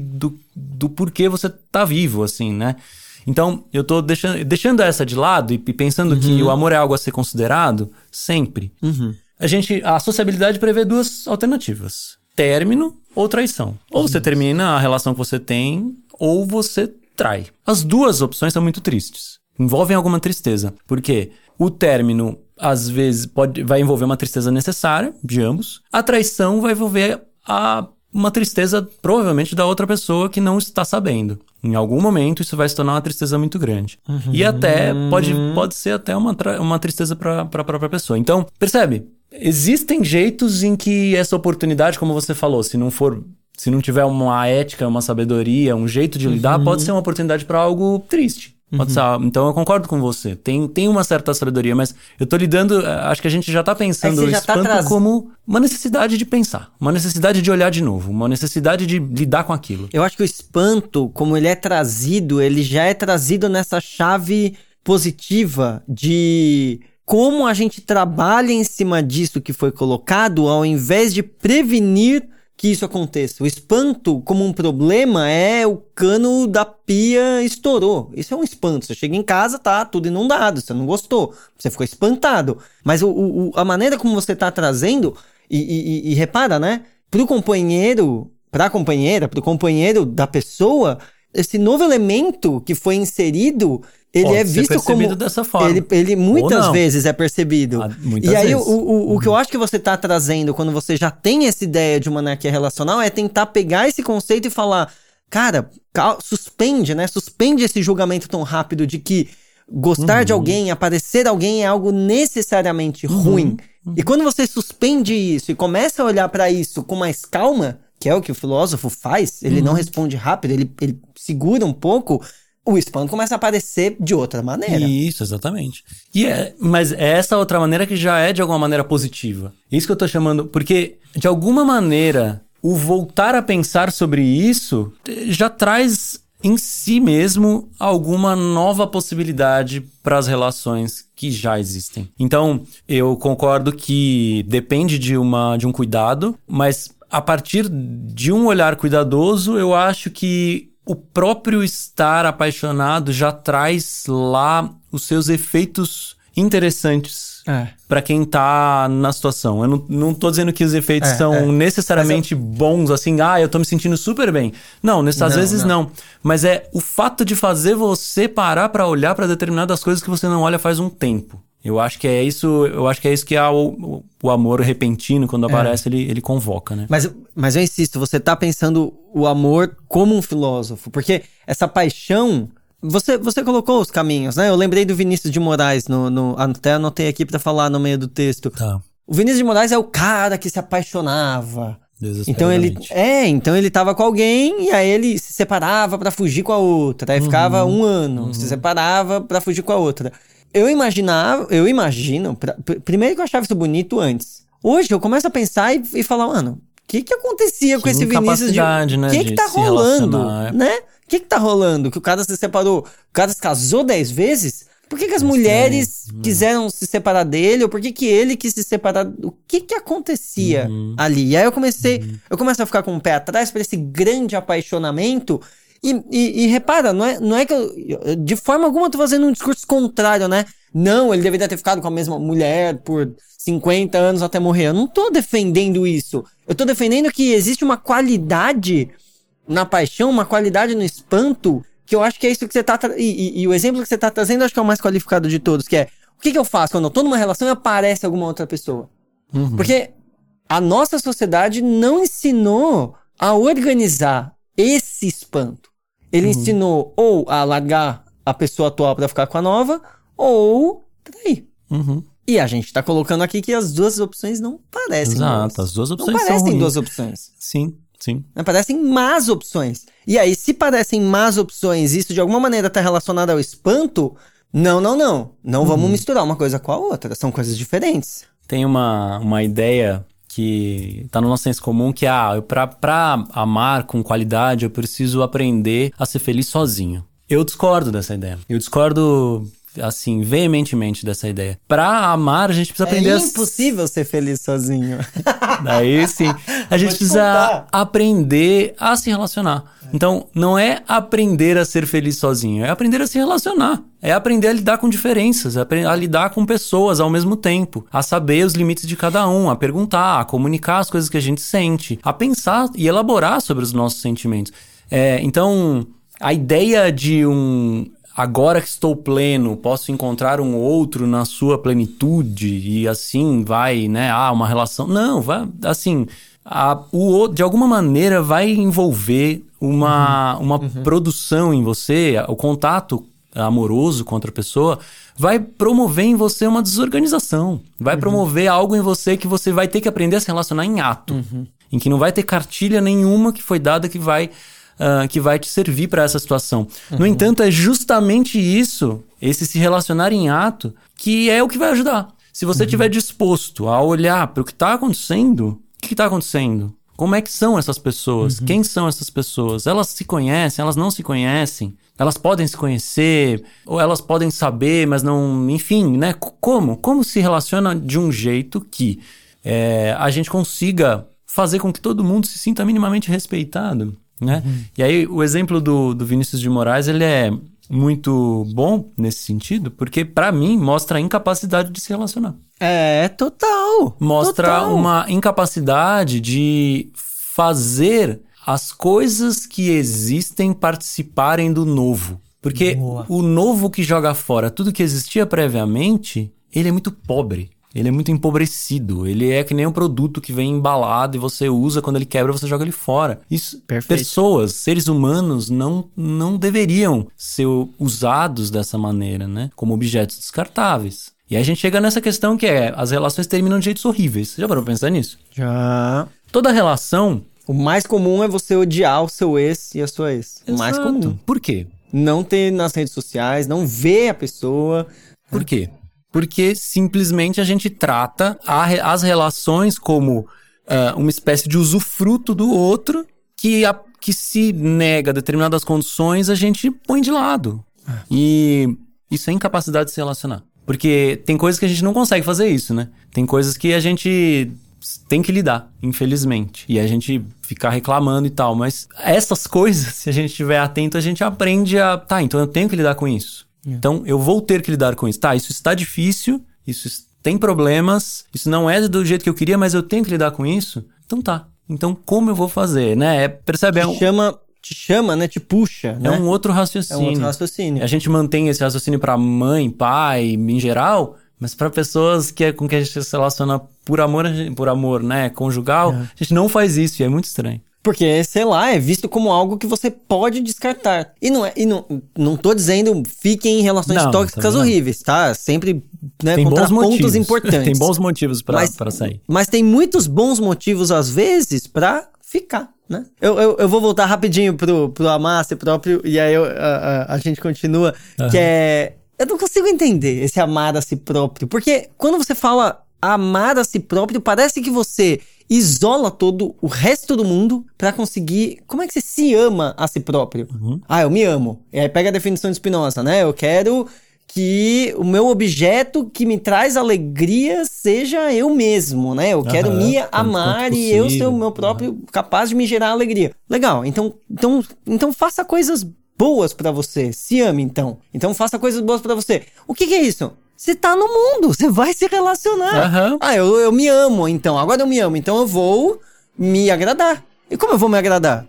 do porquê você tá vivo, assim, né? Então, eu tô deixando essa de lado e pensando que o amor é algo a ser considerado sempre. A sociabilidade prevê 2 alternativas. Término ou traição. Ou você termina a relação que você tem, ou você trai. As 2 opções são muito tristes. Envolvem alguma tristeza. Porque o término, às vezes, vai envolver uma tristeza necessária de ambos. A traição vai envolver uma tristeza, provavelmente, da outra pessoa que não está sabendo. Em algum momento, isso vai se tornar uma tristeza muito grande. E até, pode ser até uma tristeza para a própria pessoa. Então, percebe? Existem jeitos em que essa oportunidade, como você falou, se não tiver uma ética, uma sabedoria, um jeito de lidar, pode ser uma oportunidade para algo triste. Pode ser. Então eu concordo com você. Tem uma certa sabedoria, mas eu tô lidando... Acho que a gente já tá pensando o espanto como uma necessidade de pensar. Uma necessidade de olhar de novo. Uma necessidade de lidar com aquilo. Eu acho que o espanto, como ele é trazido, ele já é trazido nessa chave positiva de como a gente trabalha em cima disso que foi colocado, ao invés de prevenir que isso aconteça. O espanto, como um problema, é o cano da pia estourou. Isso é um espanto. Você chega em casa, tá tudo inundado, você não gostou, você ficou espantado. Mas a maneira como você tá trazendo, e repara, né? Pro companheiro, pra companheira, pro companheiro da pessoa, esse novo elemento que foi inserido, ele é visto como... dessa forma. Ele muitas vezes é percebido. E aí, o que eu acho que você tá trazendo, quando você já tem essa ideia de uma anarquia relacional, é tentar pegar esse conceito e falar, cara, suspende, né? Suspende esse julgamento tão rápido de que gostar de alguém, aparecer alguém é algo necessariamente ruim. E quando você suspende isso e começa a olhar pra isso com mais calma, que é o que o filósofo faz, ele não responde rápido, ele segura um pouco... O espanto começa a aparecer de outra maneira. Isso, exatamente. Mas é essa outra maneira que já é de alguma maneira positiva. Isso que eu tô chamando... Porque, de alguma maneira, o voltar a pensar sobre isso já traz em si mesmo alguma nova possibilidade para as relações que já existem. Então, eu concordo que depende de um cuidado, mas a partir de um olhar cuidadoso, eu acho que o próprio estar apaixonado já traz lá os seus efeitos interessantes para quem tá na situação. Eu não tô dizendo que os efeitos são necessariamente bons, assim, eu tô me sentindo super bem. Não, às vezes não. Mas é o fato de fazer você parar para olhar para determinadas coisas que você não olha faz um tempo. Eu acho que é isso que é o amor repentino, quando aparece, ele convoca, né? Mas eu insisto, você tá pensando o amor como um filósofo, porque essa paixão, você colocou os caminhos, né? Eu lembrei do Vinícius de Moraes, até anotei aqui pra falar no meio do texto. Tá. O Vinícius de Moraes é o cara que se apaixonava. Então ele tava com alguém e aí ele se separava pra fugir com a outra, aí ficava um ano, se separava pra fugir com a outra. Eu imagino, primeiro que eu achava isso bonito antes. Hoje eu começo a pensar e falar, mano, o que acontecia com esse Vinícius né, o que tá rolando, né? O que tá rolando? Que o cara se separou, o cara se casou 10 vezes? Por que as mulheres quiseram se separar dele? Ou por que ele quis se separar? O que acontecia ali? E aí eu começo a ficar com o pé atrás pra esse grande apaixonamento. E repara, não é que eu, de forma alguma, eu tô fazendo um discurso contrário, né? Não, ele deveria ter ficado com a mesma mulher por 50 anos até morrer. Eu não tô defendendo isso. Eu tô defendendo que existe uma qualidade na paixão, uma qualidade no espanto, que eu acho que é isso que você tá... E o exemplo que você tá trazendo, eu acho que é o mais qualificado de todos, que é... O que eu faço quando eu tô numa relação e aparece alguma outra pessoa? Porque a nossa sociedade não ensinou a organizar esse espanto. Ele ensinou ou a largar a pessoa atual pra ficar com a nova, ou trair. E a gente tá colocando aqui que as duas opções não parecem. Exato, as duas opções não parecem duas opções. Sim. Não parecem más opções. E aí, se parecem más opções, isso de alguma maneira tá relacionado ao espanto, não vamos misturar uma coisa com a outra. São coisas diferentes. Tem uma ideia que tá no nosso senso comum, que pra amar com qualidade, eu preciso aprender a ser feliz sozinho. Eu discordo dessa ideia. Eu discordo, assim, veementemente dessa ideia. Pra amar, a gente precisa aprender É impossível ser feliz sozinho. Daí sim, a gente precisa aprender a se relacionar. Então, não é aprender a ser feliz sozinho, é aprender a se relacionar. É aprender a lidar com diferenças, a lidar com pessoas ao mesmo tempo, a saber os limites de cada um, a perguntar, a comunicar as coisas que a gente sente, a pensar e elaborar sobre os nossos sentimentos. Então, a ideia de agora que estou pleno, posso encontrar um outro na sua plenitude e assim vai, né, uma relação... Não, vai, assim... o outro, de alguma maneira, vai envolver uma produção em você, o contato amoroso com outra pessoa, vai promover em você uma desorganização, vai promover algo em você que você vai ter que aprender a se relacionar em ato, em que não vai ter cartilha nenhuma que foi dada que vai que vai te servir para essa situação. No entanto, é justamente isso, esse se relacionar em ato, que é o que vai ajudar. Se você estiver disposto a olhar para o que está acontecendo, o que está acontecendo? Como é que são essas pessoas? Quem são essas pessoas? Elas se conhecem? Elas não se conhecem? Elas podem se conhecer? Ou elas podem saber, mas não... Enfim, né? Como se relaciona de um jeito que a gente consiga fazer com que todo mundo se sinta minimamente respeitado, né? E aí, o exemplo do Vinícius de Moraes, ele é muito bom nesse sentido, porque pra mim mostra a incapacidade de se relacionar. Total. Mostra uma incapacidade de fazer as coisas que existem participarem do novo. Porque o novo que joga fora tudo que existia previamente, ele é muito pobre. Ele é muito empobrecido. Ele é que nem um produto que vem embalado e você usa, quando ele quebra, você joga ele fora. Isso, pessoas, seres humanos, não deveriam ser usados dessa maneira, né? Como objetos descartáveis. E aí a gente chega nessa questão que as relações terminam de jeitos horríveis. Você já parou pra pensar nisso? Já. Toda relação... O mais comum é você odiar o seu ex e a sua ex. Exato. O mais comum. Por quê? Não ter nas redes sociais, não ver a pessoa. Por quê? Porque simplesmente a gente trata as relações como uma espécie de usufruto do outro que se nega a determinadas condições, a gente põe de lado. E isso é incapacidade de se relacionar. Porque tem coisas que a gente não consegue fazer isso, né? Tem coisas que a gente tem que lidar, infelizmente. E a gente ficar reclamando e tal. Mas essas coisas, se a gente estiver atento, a gente aprende a... Tá, então eu tenho que lidar com isso. Então, eu vou ter que lidar com isso. Tá, isso está difícil, isso tem problemas, isso não é do jeito que eu queria, mas eu tenho que lidar com isso. Então tá. Então, como eu vou fazer, né? Percebe? Te chama, né? Te puxa, né? É um outro raciocínio. É um outro raciocínio. A gente mantém esse raciocínio pra mãe, pai, em geral, mas pra pessoas com que a gente se relaciona por amor, né? Conjugal, a gente não faz isso e é muito estranho. Porque, sei lá, é visto como algo que você pode descartar. E não tô dizendo fiquem em relações tóxicas horríveis, tá? Sempre, né, tem contrapontos importantes. Tem bons motivos pra sair. Mas tem muitos bons motivos, às vezes, pra ficar, né? Eu vou voltar rapidinho pro amar a si próprio, e aí a gente continua, que é... Eu não consigo entender esse amar a si próprio. Porque quando você fala amar a si próprio, parece que você isola todo o resto do mundo pra conseguir... Como é que você se ama a si próprio? Eu me amo. E aí pega a definição de Spinoza, né? Eu quero que o meu objeto que me traz alegria seja eu mesmo, né? Eu quero me amar e eu ser o meu próprio... capaz de me gerar alegria. Legal. Então faça coisas boas pra você. Se ame, então. Então faça coisas boas pra você. O que é isso? Você tá no mundo, você vai se relacionar. Eu me amo, então. Agora eu me amo, então eu vou me agradar. E como eu vou me agradar?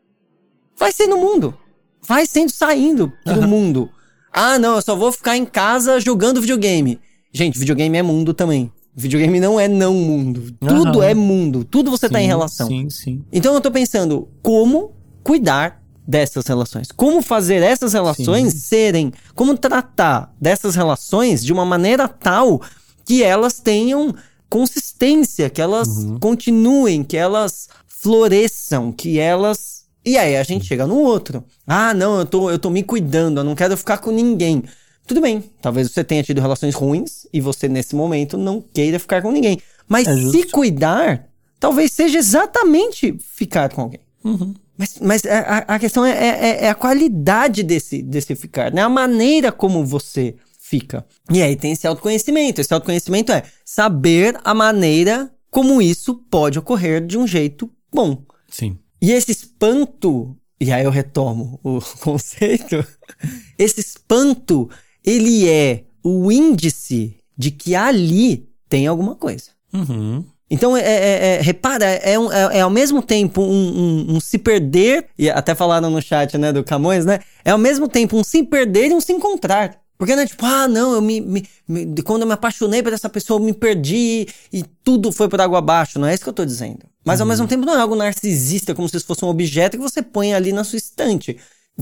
Vai ser no mundo. Vai saindo pro mundo. Não, eu só vou ficar em casa jogando videogame. Gente, videogame é mundo também. Videogame não é não mundo. Tudo é mundo. Tudo você tá em relação. Sim. Então eu tô pensando, como cuidar dessas relações. Como fazer essas relações serem... Como tratar dessas relações de uma maneira tal que elas tenham consistência, que elas continuem, que elas floresçam, que elas... E aí a gente chega no outro. Não, eu tô me cuidando, eu não quero ficar com ninguém. Tudo bem, talvez você tenha tido relações ruins e você nesse momento não queira ficar com ninguém. Mas se cuidar, talvez seja exatamente ficar com alguém. Mas a questão é a qualidade desse ficar, né? A maneira como você fica. E aí tem esse autoconhecimento. Esse autoconhecimento é saber a maneira como isso pode ocorrer de um jeito bom. Sim. E esse espanto, e aí eu retomo o conceito, esse espanto, ele é o índice de que ali tem alguma coisa. Então, repara, é ao mesmo tempo um se perder, e até falaram no chat, né, do Camões, né? É ao mesmo tempo um se perder e um se encontrar. Porque não é tipo, não, quando eu me apaixonei por essa pessoa, eu me perdi e tudo foi por água abaixo. Não é isso que eu tô dizendo. Mas ao mesmo tempo não é algo narcisista, como se isso fosse um objeto que você põe ali na sua estante.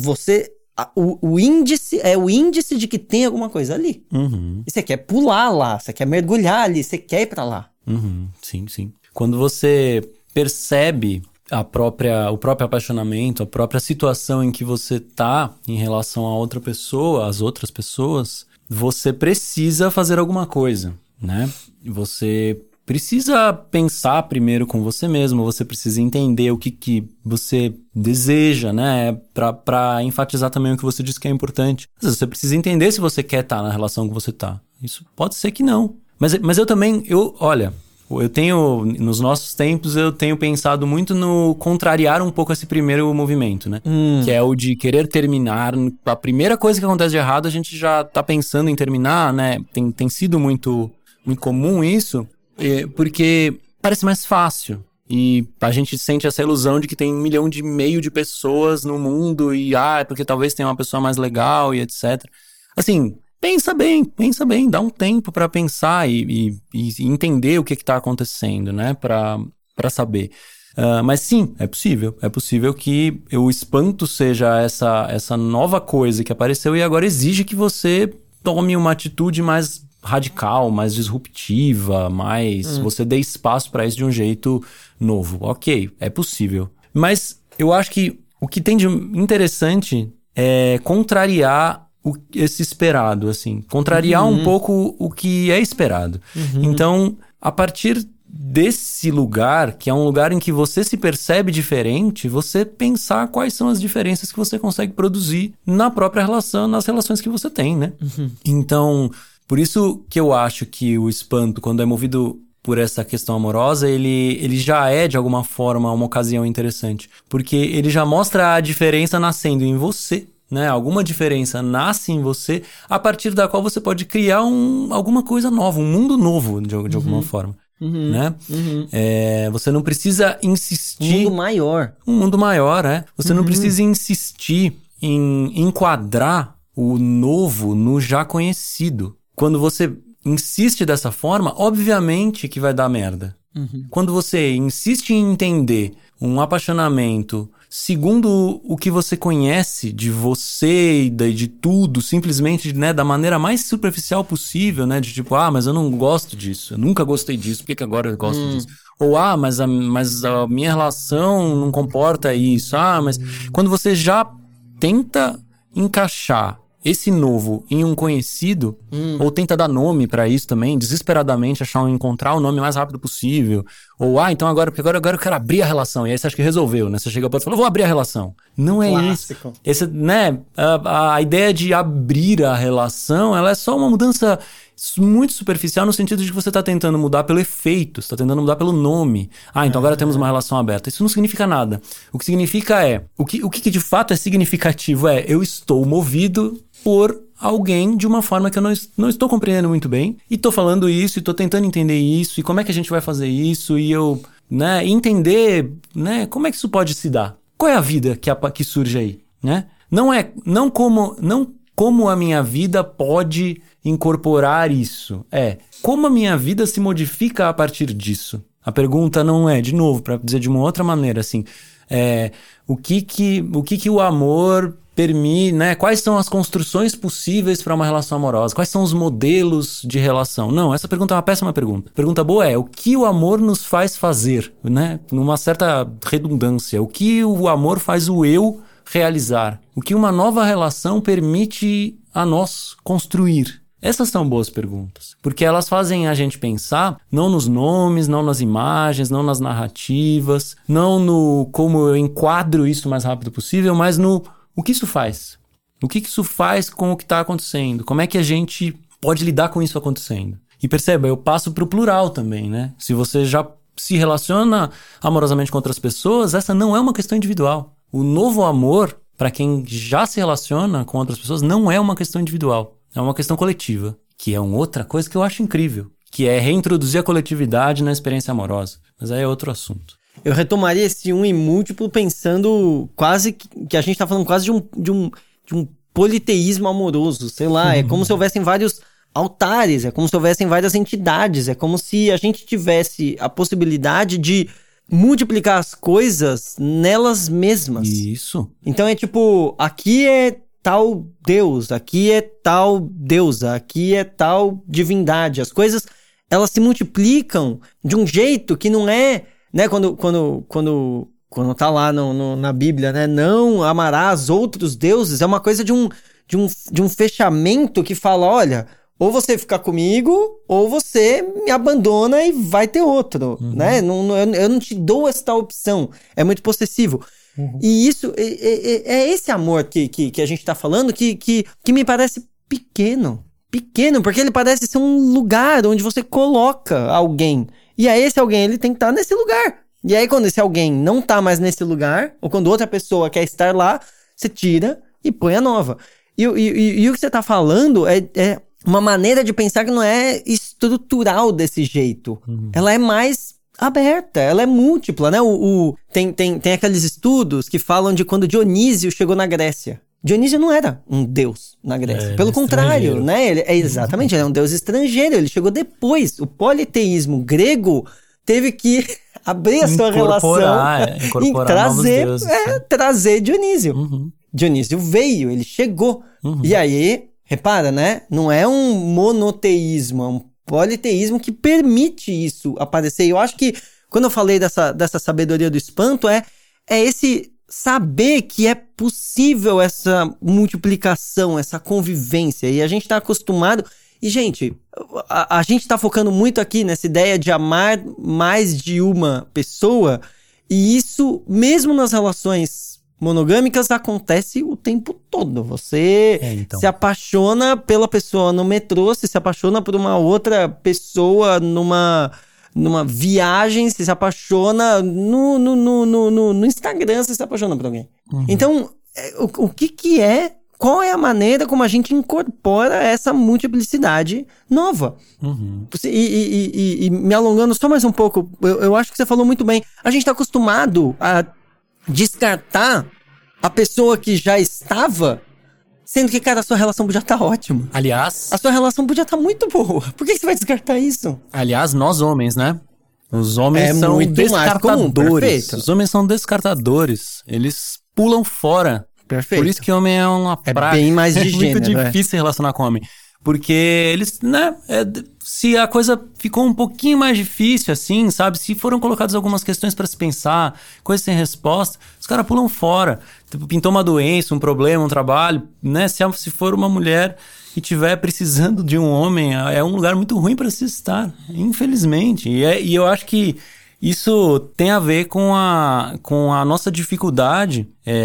O índice é o índice de que tem alguma coisa ali. E você quer pular lá, você quer mergulhar ali, você quer ir pra lá. Sim. Quando você percebe o próprio apaixonamento, a própria situação em que você tá em relação a outra pessoa, às outras pessoas, você precisa fazer alguma coisa, né? Você precisa pensar primeiro com você mesmo, você precisa entender o que você deseja, né? Pra enfatizar também o que você disse que é importante. Às vezes você precisa entender se você quer estar na relação que você tá. Isso pode ser que não. Mas eu também, olha, eu tenho, nos nossos tempos, eu tenho pensado muito no contrariar um pouco esse primeiro movimento, né? Que é o de querer terminar. A primeira coisa que acontece de errado, a gente já tá pensando em terminar, né? Tem sido muito, muito comum isso. Porque parece mais fácil. E a gente sente essa ilusão de que tem 1,5 milhão de pessoas no mundo e, porque talvez tenha uma pessoa mais legal e etc. Assim, pensa bem, dá um tempo pra pensar e entender o que tá acontecendo, né? Pra saber. Mas sim, é possível que o espanto seja essa nova coisa que apareceu e agora exige que você tome uma atitude mais radical, mais disruptiva, você dê espaço para isso de um jeito novo. Ok, é possível. Mas eu acho que o que tem de interessante é contrariar esse esperado, assim. Contrariar um pouco o que é esperado. Então, a partir desse lugar, que é um lugar em que você se percebe diferente, você pensar quais são as diferenças que você consegue produzir na própria relação, nas relações que você tem, né? Então, por isso que eu acho que o espanto, quando é movido por essa questão amorosa, ele já é, de alguma forma, uma ocasião interessante. Porque ele já mostra a diferença nascendo em você, né? Alguma diferença nasce em você, a partir da qual você pode criar alguma coisa nova, um mundo novo, de alguma forma. Né? Você não precisa insistir... Um mundo maior. Um mundo maior, é. Você não precisa insistir em enquadrar o novo no já conhecido. Quando você insiste dessa forma, obviamente que vai dar merda. Quando você insiste em entender um apaixonamento segundo o que você conhece de você e de tudo, simplesmente, né, da maneira mais superficial possível, né, de tipo, mas eu não gosto disso, eu nunca gostei disso, por que agora eu gosto disso? Ou, mas a minha relação não comporta isso, mas... Quando você já tenta encaixar esse novo em um conhecido, ou tenta dar nome pra isso também, desesperadamente encontrar o nome mais rápido possível, ou então agora eu quero abrir a relação, e aí você acha que resolveu, né? Você chega e fala, vou abrir a relação. Não é Clássico. Isso. Esse, né? A ideia de abrir a relação, ela é só uma mudança muito superficial no sentido de que você tá tentando mudar pelo efeito, você tá tentando mudar pelo nome. Então agora temos uma relação aberta. Isso não significa nada. O que significa o que de fato é significativo eu estou movido por alguém de uma forma que eu não estou compreendendo muito bem, e tô falando isso, e tô tentando entender isso, e como é que a gente vai fazer isso, e eu, né, entender, né, como é que isso pode se dar. Qual é a vida que surge aí, né? Não como a minha vida pode incorporar isso. Como a minha vida se modifica a partir disso. A pergunta não de novo, para dizer de uma outra maneira, assim, o que o amor permite, né? Quais são as construções possíveis para uma relação amorosa? Quais são os modelos de relação? Não, essa pergunta é uma péssima pergunta. A pergunta boa o que o amor nos faz fazer, né? Numa certa redundância. O que o amor faz o eu realizar? O que uma nova relação permite a nós construir? Essas são boas perguntas, porque elas fazem a gente pensar não nos nomes, não nas imagens, não nas narrativas, não no como eu enquadro isso o mais rápido possível, mas no o que isso faz. O que isso faz com o que está acontecendo? Como é que a gente pode lidar com isso acontecendo? E perceba, eu passo para o plural também, né? Se você já se relaciona amorosamente com outras pessoas, essa não é uma questão individual. O novo amor, para quem já se relaciona com outras pessoas, não é uma questão individual. É uma questão coletiva, que é uma outra coisa que eu acho incrível, que é reintroduzir a coletividade na experiência amorosa. Mas aí é outro assunto. Eu retomaria esse um e múltiplo pensando quase que a gente tá falando quase de um politeísmo amoroso, sei lá, é como se houvessem vários altares, é como se houvessem várias entidades, é como se a gente tivesse a possibilidade de multiplicar as coisas nelas mesmas. Isso. Então é tipo, aqui é tal deus, aqui é tal deusa, aqui é tal divindade. As coisas, elas se multiplicam de um jeito que não é, né, quando quando tá lá na Bíblia, né? Não amarás outros deuses, é uma coisa de um fechamento que fala, olha, ou você fica comigo, ou você me abandona e vai ter outro, né? Eu não te dou esta opção, é muito possessivo. E isso, é esse amor que a gente tá falando que me parece pequeno, porque ele parece ser um lugar onde você coloca alguém, e aí esse alguém, ele tem que estar nesse lugar. E aí, quando esse alguém não tá mais nesse lugar, ou quando outra pessoa quer estar lá, você tira e põe a nova. E o que você tá falando é uma maneira de pensar que não é estrutural desse jeito. Ela é mais aberta, ela é múltipla, né? Tem aqueles estudos que falam de quando Dionísio chegou na Grécia. Dionísio não era um deus na Grécia. Pelo contrário, né? Exatamente, ele é um deus estrangeiro. Ele chegou depois. O politeísmo grego teve que abrir a sua relação e trazer Dionísio. Dionísio veio, ele chegou. E aí, repara, né? Não é um monoteísmo, é um politeísmo que permite isso aparecer. E eu acho que, quando eu falei dessa sabedoria do espanto, é esse saber que é possível essa multiplicação, essa convivência. E a gente tá acostumado... E, gente, a gente tá focando muito aqui nessa ideia de amar mais de uma pessoa, e isso, mesmo nas relações monogâmicas, acontece o tempo todo. Você se apaixona pela pessoa no metrô, você se apaixona por uma outra pessoa numa viagem, você se apaixona no Instagram, você se apaixona por alguém. Então, o que é... Qual é a maneira como a gente incorpora essa multiplicidade nova? E me alongando só mais um pouco, eu acho que você falou muito bem. A gente está acostumado a descartar a pessoa que já estava, sendo que, cara, a sua relação podia estar ótima. Aliás... A sua relação podia estar muito boa. Por que você vai descartar isso? Aliás, nós homens, né? Os homens são descartadores. Os homens são descartadores. Eles pulam fora. Perfeito. Por isso que homem é uma praga. É bem mais de gênero. É muito difícil se relacionar com homem. Porque eles, né? Se a coisa ficou um pouquinho mais difícil, assim, sabe? Se foram colocadas algumas questões pra se pensar, coisas sem resposta, os caras pulam fora. Tipo, pintou uma doença, um problema, um trabalho, né? Se for uma mulher e estiver precisando de um homem, é um lugar muito ruim pra se estar, infelizmente. E eu acho que isso tem a ver com a nossa dificuldade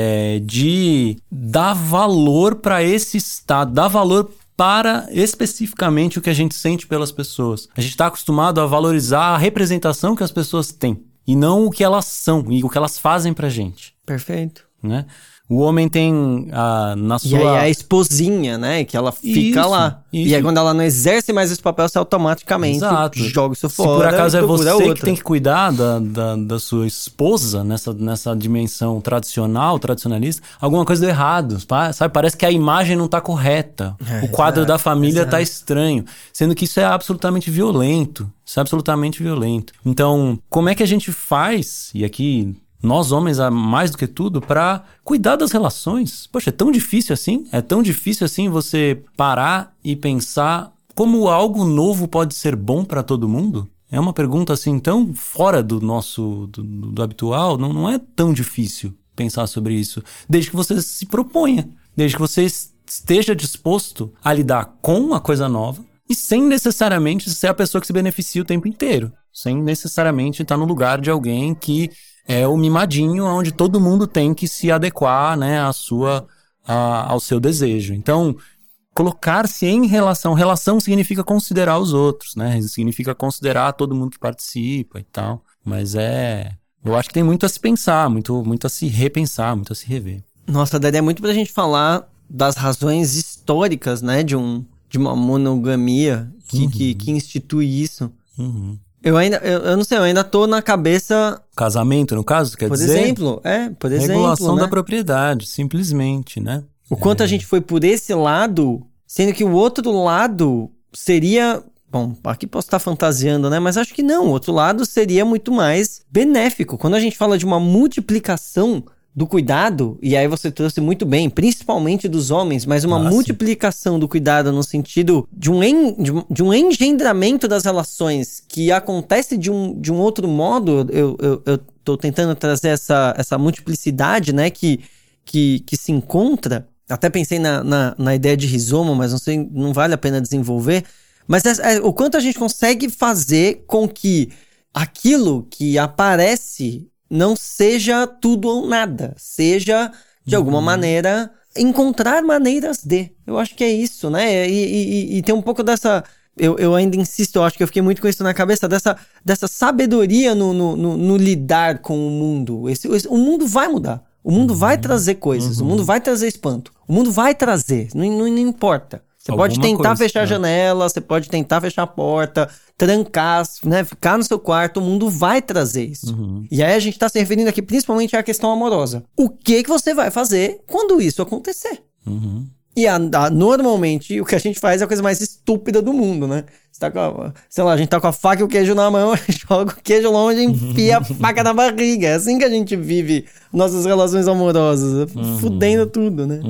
de dar valor para esse estado, dar valor para especificamente o que a gente sente pelas pessoas. A gente está acostumado a valorizar a representação que as pessoas têm e não o que elas são e o que elas fazem pra gente. Perfeito. Né? O homem tem na sua... E aí a esposinha, né? Que ela fica lá. Isso. E aí quando ela não exerce mais esse papel, você automaticamente joga isso fora. Se por acaso é você que tem que cuidar da sua esposa nessa dimensão tradicionalista, alguma coisa deu errado, sabe? Parece que a imagem não tá correta. O quadro da família tá estranho. Sendo que isso é absolutamente violento. Isso é absolutamente violento. Então, como é que a gente faz? E aqui... Nós, homens, mais do que tudo, para cuidar das relações. Poxa, é tão difícil assim? É tão difícil assim você parar e pensar como algo novo pode ser bom para todo mundo? É uma pergunta assim tão fora do nosso, do habitual. Não é tão difícil pensar sobre isso. Desde que você se proponha. Desde que você esteja disposto a lidar com a coisa nova e sem necessariamente ser a pessoa que se beneficia o tempo inteiro. Sem necessariamente estar no lugar de alguém que... é o mimadinho onde todo mundo tem que se adequar, né, ao seu desejo. Então, colocar-se em relação... Relação significa considerar os outros, né? Significa considerar todo mundo que participa e tal. Mas eu acho que tem muito a se pensar, muito a se repensar, muito a se rever. Nossa, Dedé, é muito pra gente falar das razões históricas, né, de uma monogamia que institui isso. Eu não sei, eu ainda tô na cabeça... Casamento, no caso, quer dizer? Por exemplo, regulação, né? Da da propriedade, simplesmente, né? O quanto a gente foi por esse lado, sendo que o outro lado seria... Bom, aqui posso estar fantasiando, né? Mas acho que não, o outro lado seria muito mais benéfico. Quando a gente fala de uma multiplicação do cuidado, e aí você trouxe muito bem, principalmente dos homens, mas uma multiplicação do cuidado no sentido de um engendramento das relações que acontece de um outro modo. Eu tô tentando trazer essa multiplicidade, né, que se encontra. Até pensei na ideia de rizoma, mas não vale a pena desenvolver. Mas o quanto a gente consegue fazer com que aquilo que aparece não seja tudo ou nada, seja, de alguma maneira, encontrar maneiras de. Eu acho que é isso, né? E tem um pouco dessa... Eu ainda insisto, eu acho que eu fiquei muito com isso na cabeça, dessa sabedoria no lidar com o mundo. O mundo vai mudar. O mundo vai trazer coisas. O mundo vai trazer espanto. O mundo vai trazer. Não importa. Você pode tentar fechar a janela, você pode tentar fechar a porta, trancar, né, ficar no seu quarto, o mundo vai trazer isso. E aí a gente tá se referindo aqui principalmente à questão amorosa. O que você vai fazer quando isso acontecer? E normalmente o que a gente faz é a coisa mais estúpida do mundo, né? Você tá sei lá, a gente tá com a faca e o queijo na mão, joga o queijo longe e enfia a faca na barriga. É assim que a gente vive nossas relações amorosas, fudendo tudo, né?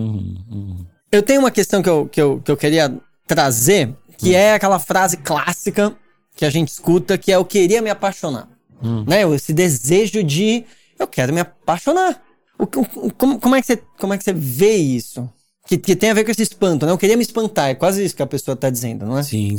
Eu tenho uma questão que eu queria trazer, que é aquela frase clássica que a gente escuta, que é eu queria me apaixonar. Né? Esse desejo de eu quero me apaixonar. Como é que você vê isso? Que tem a ver com esse espanto, né? Eu queria me espantar, é quase isso que a pessoa tá dizendo, não é? Sim.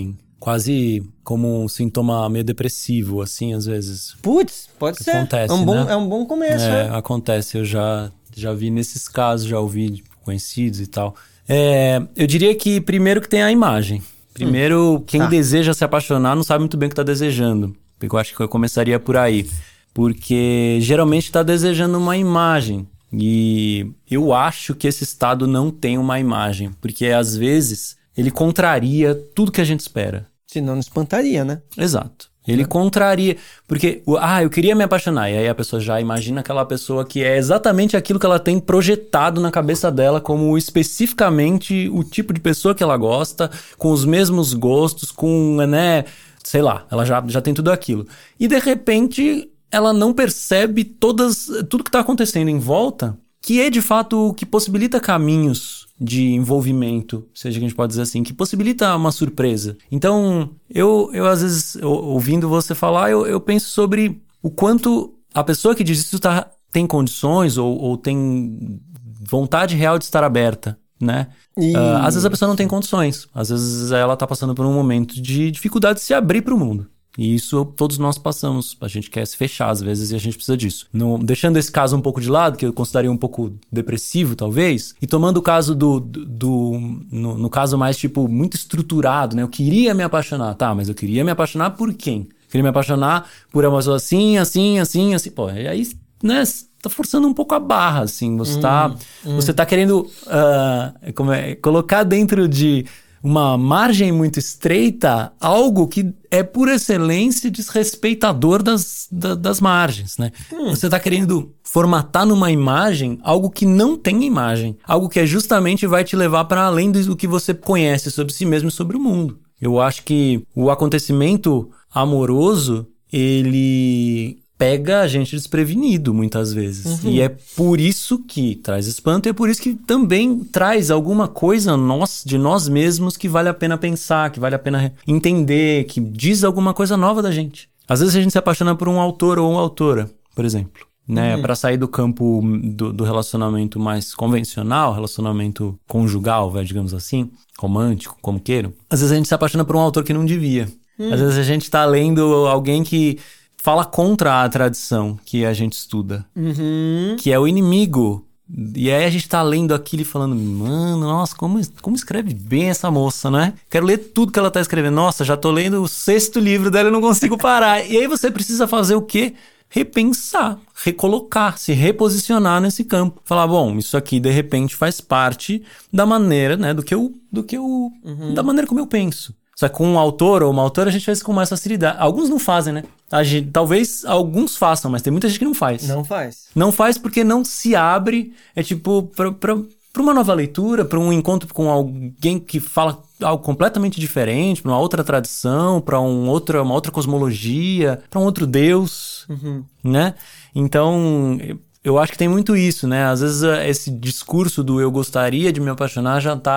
Quase como um sintoma meio depressivo, assim, às vezes. Putz, pode ser. Acontece, É um bom começo, né? Acontece, eu já vi nesses casos, já ouvi conhecidos e tal. Eu diria que primeiro que tem a imagem. Primeiro, quem deseja se apaixonar não sabe muito bem o que tá desejando. Eu acho que eu começaria por aí. Porque geralmente tá desejando uma imagem. E eu acho que esse estado não tem uma imagem. Porque às vezes ele contraria tudo que a gente espera. Senão não espantaria, né? Exato. Ele contraria, porque, eu queria me apaixonar, e aí a pessoa já imagina aquela pessoa que é exatamente aquilo que ela tem projetado na cabeça dela como especificamente o tipo de pessoa que ela gosta, com os mesmos gostos, com, né, sei lá, ela já tem tudo aquilo. E de repente, ela não percebe tudo que está acontecendo em volta, que é de fato o que possibilita caminhos de envolvimento, seja que a gente pode dizer assim, que possibilita uma surpresa. Então, eu às vezes, ouvindo você falar, eu penso sobre o quanto a pessoa que diz isso tem condições ou tem vontade real de estar aberta, né? Às vezes a pessoa não tem condições, às vezes ela está passando por um momento de dificuldade de se abrir para o mundo. E isso todos nós passamos. A gente quer se fechar às vezes e a gente precisa disso. Deixando esse caso um pouco de lado, que eu consideraria um pouco depressivo talvez, e tomando o caso no caso mais tipo muito estruturado, né? Eu queria me apaixonar, mas eu queria me apaixonar por quem? Eu queria me apaixonar por uma pessoa assim. Pô, aí, né, tá forçando um pouco a barra, assim. Você tá querendo colocar dentro de uma margem muito estreita, algo que é por excelência desrespeitador das margens, né? Você está querendo formatar numa imagem algo que não tem imagem, algo que justamente vai te levar para além do que você conhece sobre si mesmo e sobre o mundo. Eu acho que o acontecimento amoroso, ele pega a gente desprevenido muitas vezes. E é por isso que traz espanto, e é por isso que também traz alguma coisa de nós mesmos que vale a pena pensar, que vale a pena entender, que diz alguma coisa nova da gente. Às vezes a gente se apaixona por um autor ou uma autora, por exemplo, né? Para sair do campo do relacionamento mais convencional, relacionamento conjugal, digamos assim, romântico, como queiram. Às vezes a gente se apaixona por um autor que não devia. Às vezes a gente tá lendo alguém que fala contra a tradição que a gente estuda, que é o inimigo. E aí a gente tá lendo aquilo e falando, mano, nossa, como escreve bem essa moça, né? Quero ler tudo que ela tá escrevendo. Nossa, já tô lendo o 6º livro dela e não consigo parar. E aí você precisa fazer o quê? Repensar, recolocar, se reposicionar nesse campo. Falar, bom, isso aqui de repente faz parte da maneira, né, da maneira como eu penso. Só que com um autor ou uma autora a gente faz com mais facilidade. Alguns não fazem, né? Talvez alguns façam, mas tem muita gente que não faz. Não faz porque não se abre. É tipo, para uma nova leitura, para um encontro com alguém que fala algo completamente diferente, para uma outra tradição, para uma outra cosmologia, para um outro Deus, né? Então, eu acho que tem muito isso, né? Às vezes esse discurso do eu gostaria de me apaixonar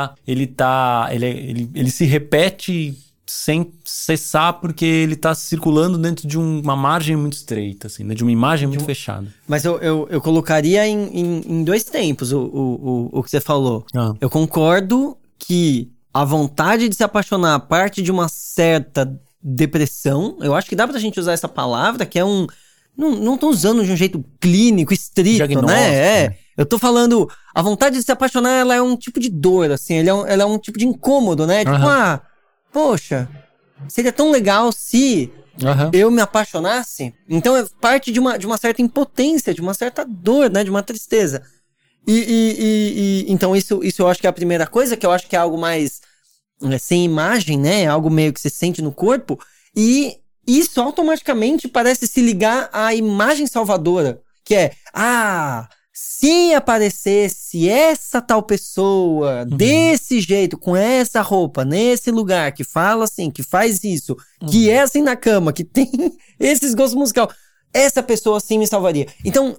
ele se repete sem cessar, porque ele tá circulando dentro de uma margem muito estreita, assim, né? De uma imagem muito fechada. Mas eu colocaria em 2 tempos o que você falou. Eu concordo que a vontade de se apaixonar parte de uma certa depressão. Eu acho que dá pra gente usar essa palavra, que é um... Não tô usando de um jeito clínico, estrito, né? Eu tô falando... A vontade de se apaixonar, ela é um tipo de dor, assim. Ela é um tipo de incômodo, né? Tipo, poxa, seria tão legal se eu me apaixonasse. Então, é parte de uma certa impotência, de uma certa dor, né? De uma tristeza. Então, isso eu acho que é a primeira coisa, que eu acho que é algo mais sem imagem, né? Algo meio que se sente no corpo. E isso automaticamente parece se ligar à imagem salvadora, que é, se aparecesse essa tal pessoa desse jeito, com essa roupa, nesse lugar, que fala assim, que faz isso, que é assim na cama, que tem esses gostos musicais, essa pessoa sim me salvaria. Então,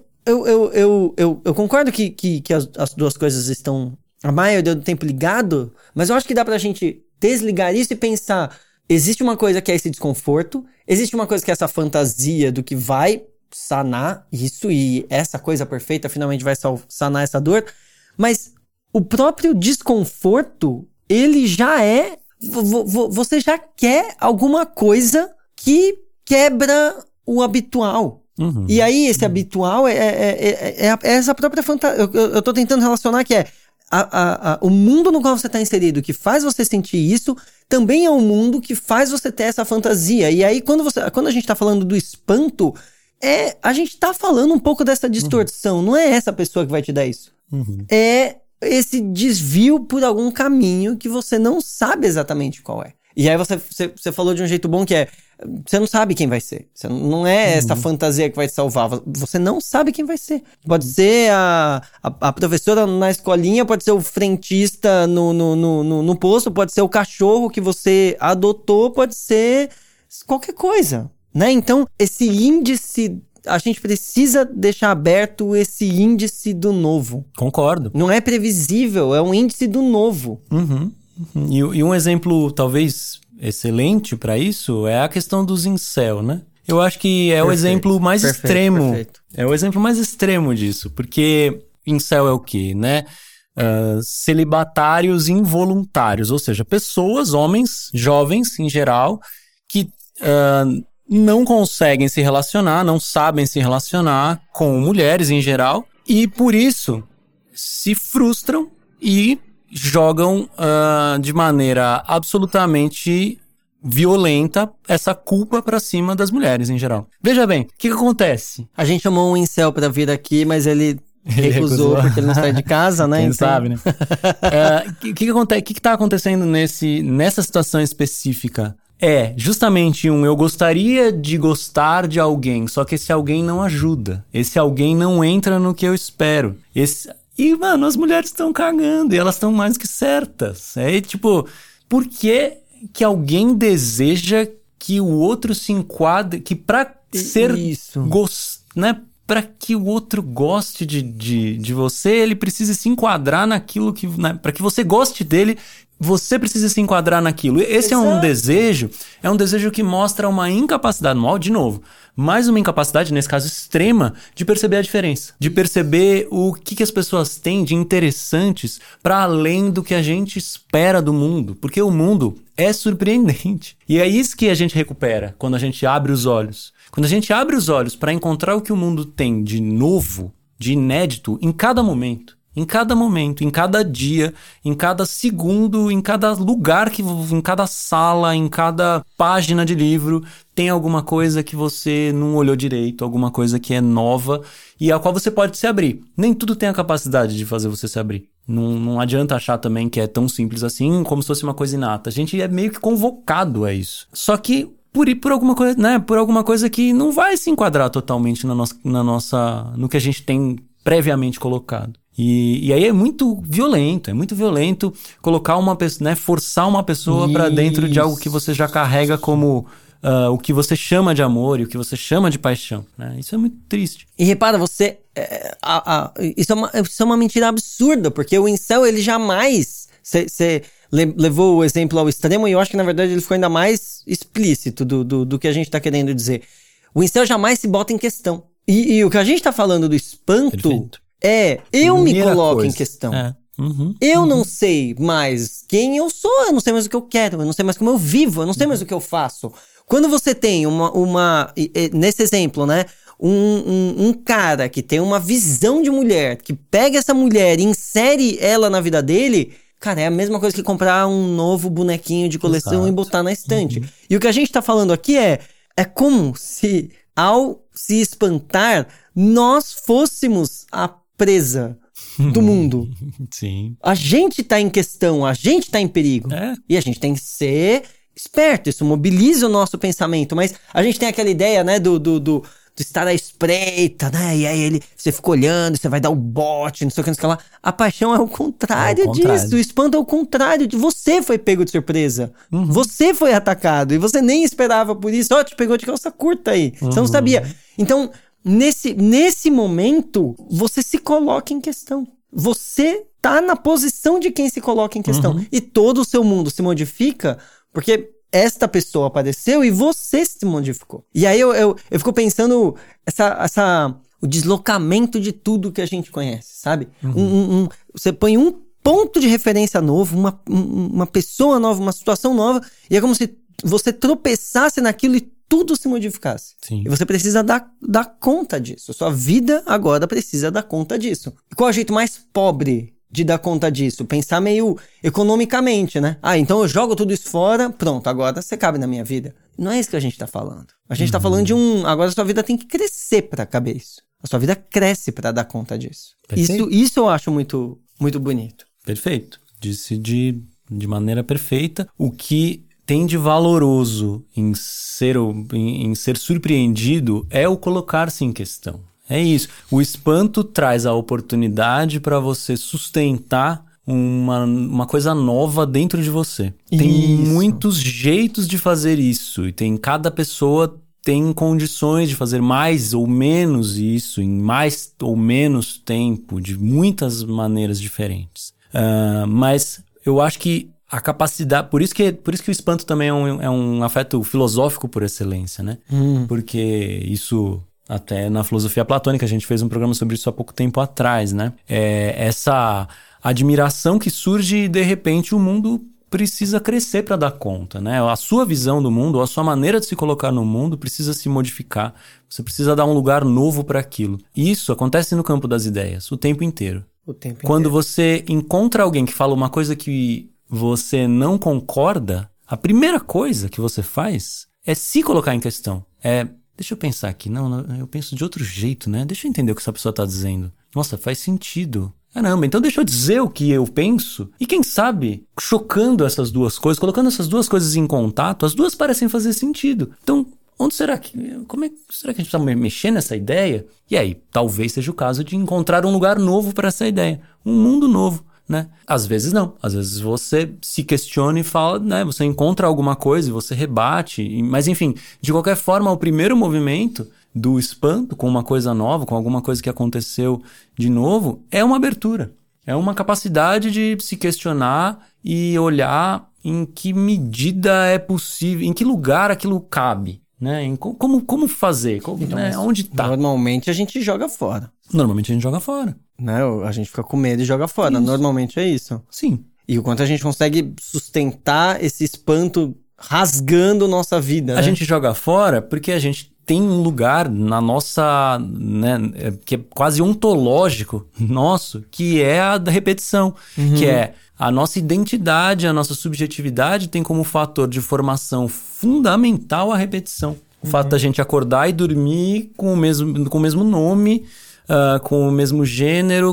eu concordo que as duas coisas estão a maioria do tempo ligado, mas eu acho que dá pra gente desligar isso e pensar, existe uma coisa que é esse desconforto, existe uma coisa que é essa fantasia do que vai sanar isso, e essa coisa perfeita finalmente vai sanar essa dor, mas o próprio desconforto, ele já é... Você já quer alguma coisa que quebra o habitual. E aí esse habitual é essa própria fantasia. Eu tô tentando relacionar que o mundo no qual você está inserido, que faz você sentir isso, também é um mundo que faz você ter essa fantasia. E aí, quando a gente está falando do espanto, a gente está falando um pouco dessa distorção. Não é essa pessoa que vai te dar isso. É esse desvio por algum caminho que você não sabe exatamente qual é. E aí você falou de um jeito bom, que é... Você não sabe quem vai ser. Você não é essa fantasia que vai te salvar. Você não sabe quem vai ser. Pode ser a professora na escolinha, pode ser o frentista no posto, pode ser o cachorro que você adotou, pode ser qualquer coisa, né? Então, esse índice... A gente precisa deixar aberto esse índice do novo. Concordo. Não é previsível, é um índice do novo. E um exemplo, talvez... excelente para isso é a questão dos incel, né? Eu acho que é o exemplo mais extremo. É o exemplo mais extremo disso, porque incel é o quê, né? Celibatários involuntários, ou seja, pessoas, homens, jovens em geral, que não conseguem se relacionar, não sabem se relacionar com mulheres em geral, e por isso se frustram e jogam de maneira absolutamente violenta essa culpa pra cima das mulheres em geral. Veja bem, o que acontece? A gente chamou um incel pra vir aqui, mas ele recusou porque ele não sai de casa, né? Quem sabe, né? O que acontece? O que tá acontecendo nessa situação específica? É justamente eu gostaria de gostar de alguém, só que esse alguém não ajuda. Esse alguém não entra no que eu espero. E, mano, as mulheres estão cagando e elas estão mais que certas. Tipo, por que alguém deseja que o outro se enquadre... Que pra ser... Isso. Né? Pra que o outro goste de você, ele precisa se enquadrar naquilo que... Né? Pra que você goste dele, você precisa se enquadrar naquilo. Esse é um desejo que mostra uma incapacidade, de novo, mais uma incapacidade, nesse caso extrema, de perceber a diferença. De perceber o que as pessoas têm de interessantes para além do que a gente espera do mundo. Porque o mundo é surpreendente. E é isso que a gente recupera quando a gente abre os olhos. Quando a gente abre os olhos para encontrar o que o mundo tem de novo, de inédito, em cada momento, em cada dia, em cada segundo, em cada lugar, em cada sala, em cada página de livro, tem alguma coisa que você não olhou direito, alguma coisa que é nova e a qual você pode se abrir. Nem tudo tem a capacidade de fazer você se abrir. Não adianta achar também que é tão simples assim, como se fosse uma coisa inata. A gente é meio que convocado a isso. Só que por alguma coisa, né? Por alguma coisa que não vai se enquadrar totalmente no que a gente tem previamente colocado. E aí é muito violento colocar uma pessoa, né, forçar uma pessoa para dentro de algo que você já carrega como o que você chama de amor e o que você chama de paixão, né? Isso é muito triste. E repara, isso é uma mentira absurda, porque o incel, ele jamais... Você levou o exemplo ao extremo, e eu acho que, na verdade, ele ficou ainda mais explícito do que a gente tá querendo dizer. O incel jamais se bota em questão. E o que a gente tá falando do espanto eu me coloco em questão. Eu não sei mais quem eu sou, eu não sei mais o que eu quero, eu não sei mais como eu vivo, eu não sei mais o que eu faço. Quando você tem nesse exemplo, né, um cara que tem uma visão de mulher, que pega essa mulher e insere ela na vida dele, cara, é a mesma coisa que comprar um novo bonequinho de coleção e botar na estante. E o que a gente tá falando aqui é como se, ao se espantar, nós fôssemos a presa do mundo. Sim. A gente tá em questão, a gente tá em perigo. E a gente tem que ser esperto, isso mobiliza o nosso pensamento, mas a gente tem aquela ideia, né, do estar à espreita, né, e aí você fica olhando, você vai dar o bote, não sei o que, não sei o que lá. A paixão é o contrário disso, o espanto é o contrário, você foi pego de surpresa, você foi atacado, e você nem esperava por isso, te pegou de calça curta aí, você não sabia. Então, nesse momento, você se coloca em questão. Você tá na posição de quem se coloca em questão. E todo o seu mundo se modifica porque esta pessoa apareceu e você se modificou. E aí eu fico pensando o deslocamento de tudo que a gente conhece, sabe? Você põe um ponto de referência novo, uma pessoa nova, uma situação nova, e é como se você tropeçasse naquilo e tudo se modificasse. Sim. E você precisa dar conta disso. Sua vida agora precisa dar conta disso. E qual é o jeito mais pobre de dar conta disso? Pensar meio economicamente, né? Então eu jogo tudo isso fora, pronto, agora você cabe na minha vida. Não é isso que a gente tá falando. A gente tá falando de agora a sua vida tem que crescer pra caber isso. A sua vida cresce pra dar conta disso. Isso eu acho muito, muito bonito. Perfeito. Disse de maneira perfeita. O que tem de valoroso em ser surpreendido é o colocar-se em questão. É isso. O espanto traz a oportunidade para você sustentar uma coisa nova dentro de você. Tem muitos jeitos de fazer isso. E cada pessoa tem condições de fazer mais ou menos isso em mais ou menos tempo, de muitas maneiras diferentes. Mas eu acho que a capacidade... Por isso que o espanto também é um afeto filosófico por excelência, né? Porque isso... Até na filosofia platônica, a gente fez um programa sobre isso há pouco tempo atrás, né? Essa admiração que surge e, de repente, o mundo precisa crescer para dar conta, né? A sua visão do mundo, a sua maneira de se colocar no mundo precisa se modificar. Você precisa dar um lugar novo para aquilo. E isso acontece no campo das ideias, o tempo inteiro. Quando você encontra alguém que fala uma coisa que você não concorda, a primeira coisa que você faz é se colocar em questão. Deixa eu pensar aqui. Não, eu penso de outro jeito, né? Deixa eu entender o que essa pessoa tá dizendo. Nossa, faz sentido. Caramba, então deixa eu dizer o que eu penso. E quem sabe, chocando essas duas coisas, colocando essas duas coisas em contato, as duas parecem fazer sentido. Então, será que a gente precisa mexer nessa ideia? E aí, talvez seja o caso de encontrar um lugar novo para essa ideia. Um mundo novo, né? Às vezes não. Às vezes você se questiona e fala, né? Você encontra alguma coisa e você rebate. Mas enfim, de qualquer forma, o primeiro movimento do espanto com uma coisa nova, com alguma coisa que aconteceu de novo, é uma abertura. É uma capacidade de se questionar e olhar em que medida é possível, em que lugar aquilo cabe, né? Como fazer, né? Onde tá. Normalmente a gente joga fora. Né? A gente fica com medo e joga fora. Isso. Normalmente é isso. Sim. E o quanto a gente consegue sustentar esse espanto rasgando nossa vida, né? A gente joga fora porque a gente tem um lugar na nossa, né, que é quase ontológico nosso, que é a da repetição, que é a nossa identidade, a nossa subjetividade tem como fator de formação fundamental a repetição. O fato da gente acordar e dormir com o mesmo nome, com o mesmo gênero,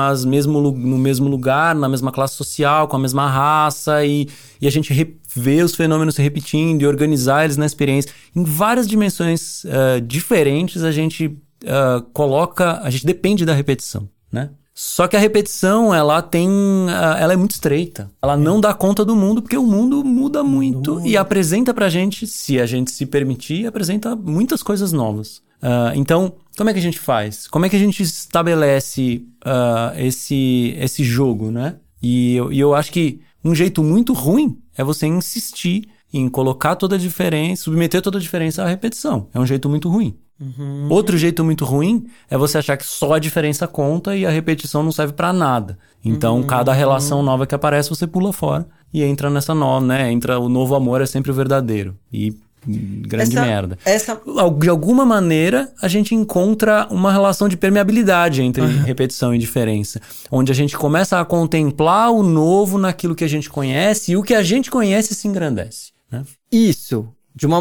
no mesmo lugar, na mesma classe social, com a mesma raça, e a gente ver os fenômenos se repetindo e organizar eles na experiência. Em várias dimensões diferentes, a gente depende da repetição, né? Só que a repetição, ela é muito estreita. Ela não dá conta do mundo, porque o mundo muda muito e apresenta pra gente, se a gente se permitir, apresenta muitas coisas novas. Então, como é que a gente faz? Como é que a gente estabelece esse jogo, né? E eu acho que um jeito muito ruim é você insistir em colocar toda a diferença, submeter toda a diferença à repetição. É um jeito muito ruim. Outro jeito muito ruim é você achar que só a diferença conta e a repetição não serve pra nada. Então, cada relação nova que aparece, você pula fora e entra nessa nova, né? Entra o novo amor é sempre o verdadeiro. E grande merda. De alguma maneira, a gente encontra uma relação de permeabilidade entre repetição e diferença. Onde a gente começa a contemplar o novo naquilo que a gente conhece e o que a gente conhece se engrandece, né? Isso,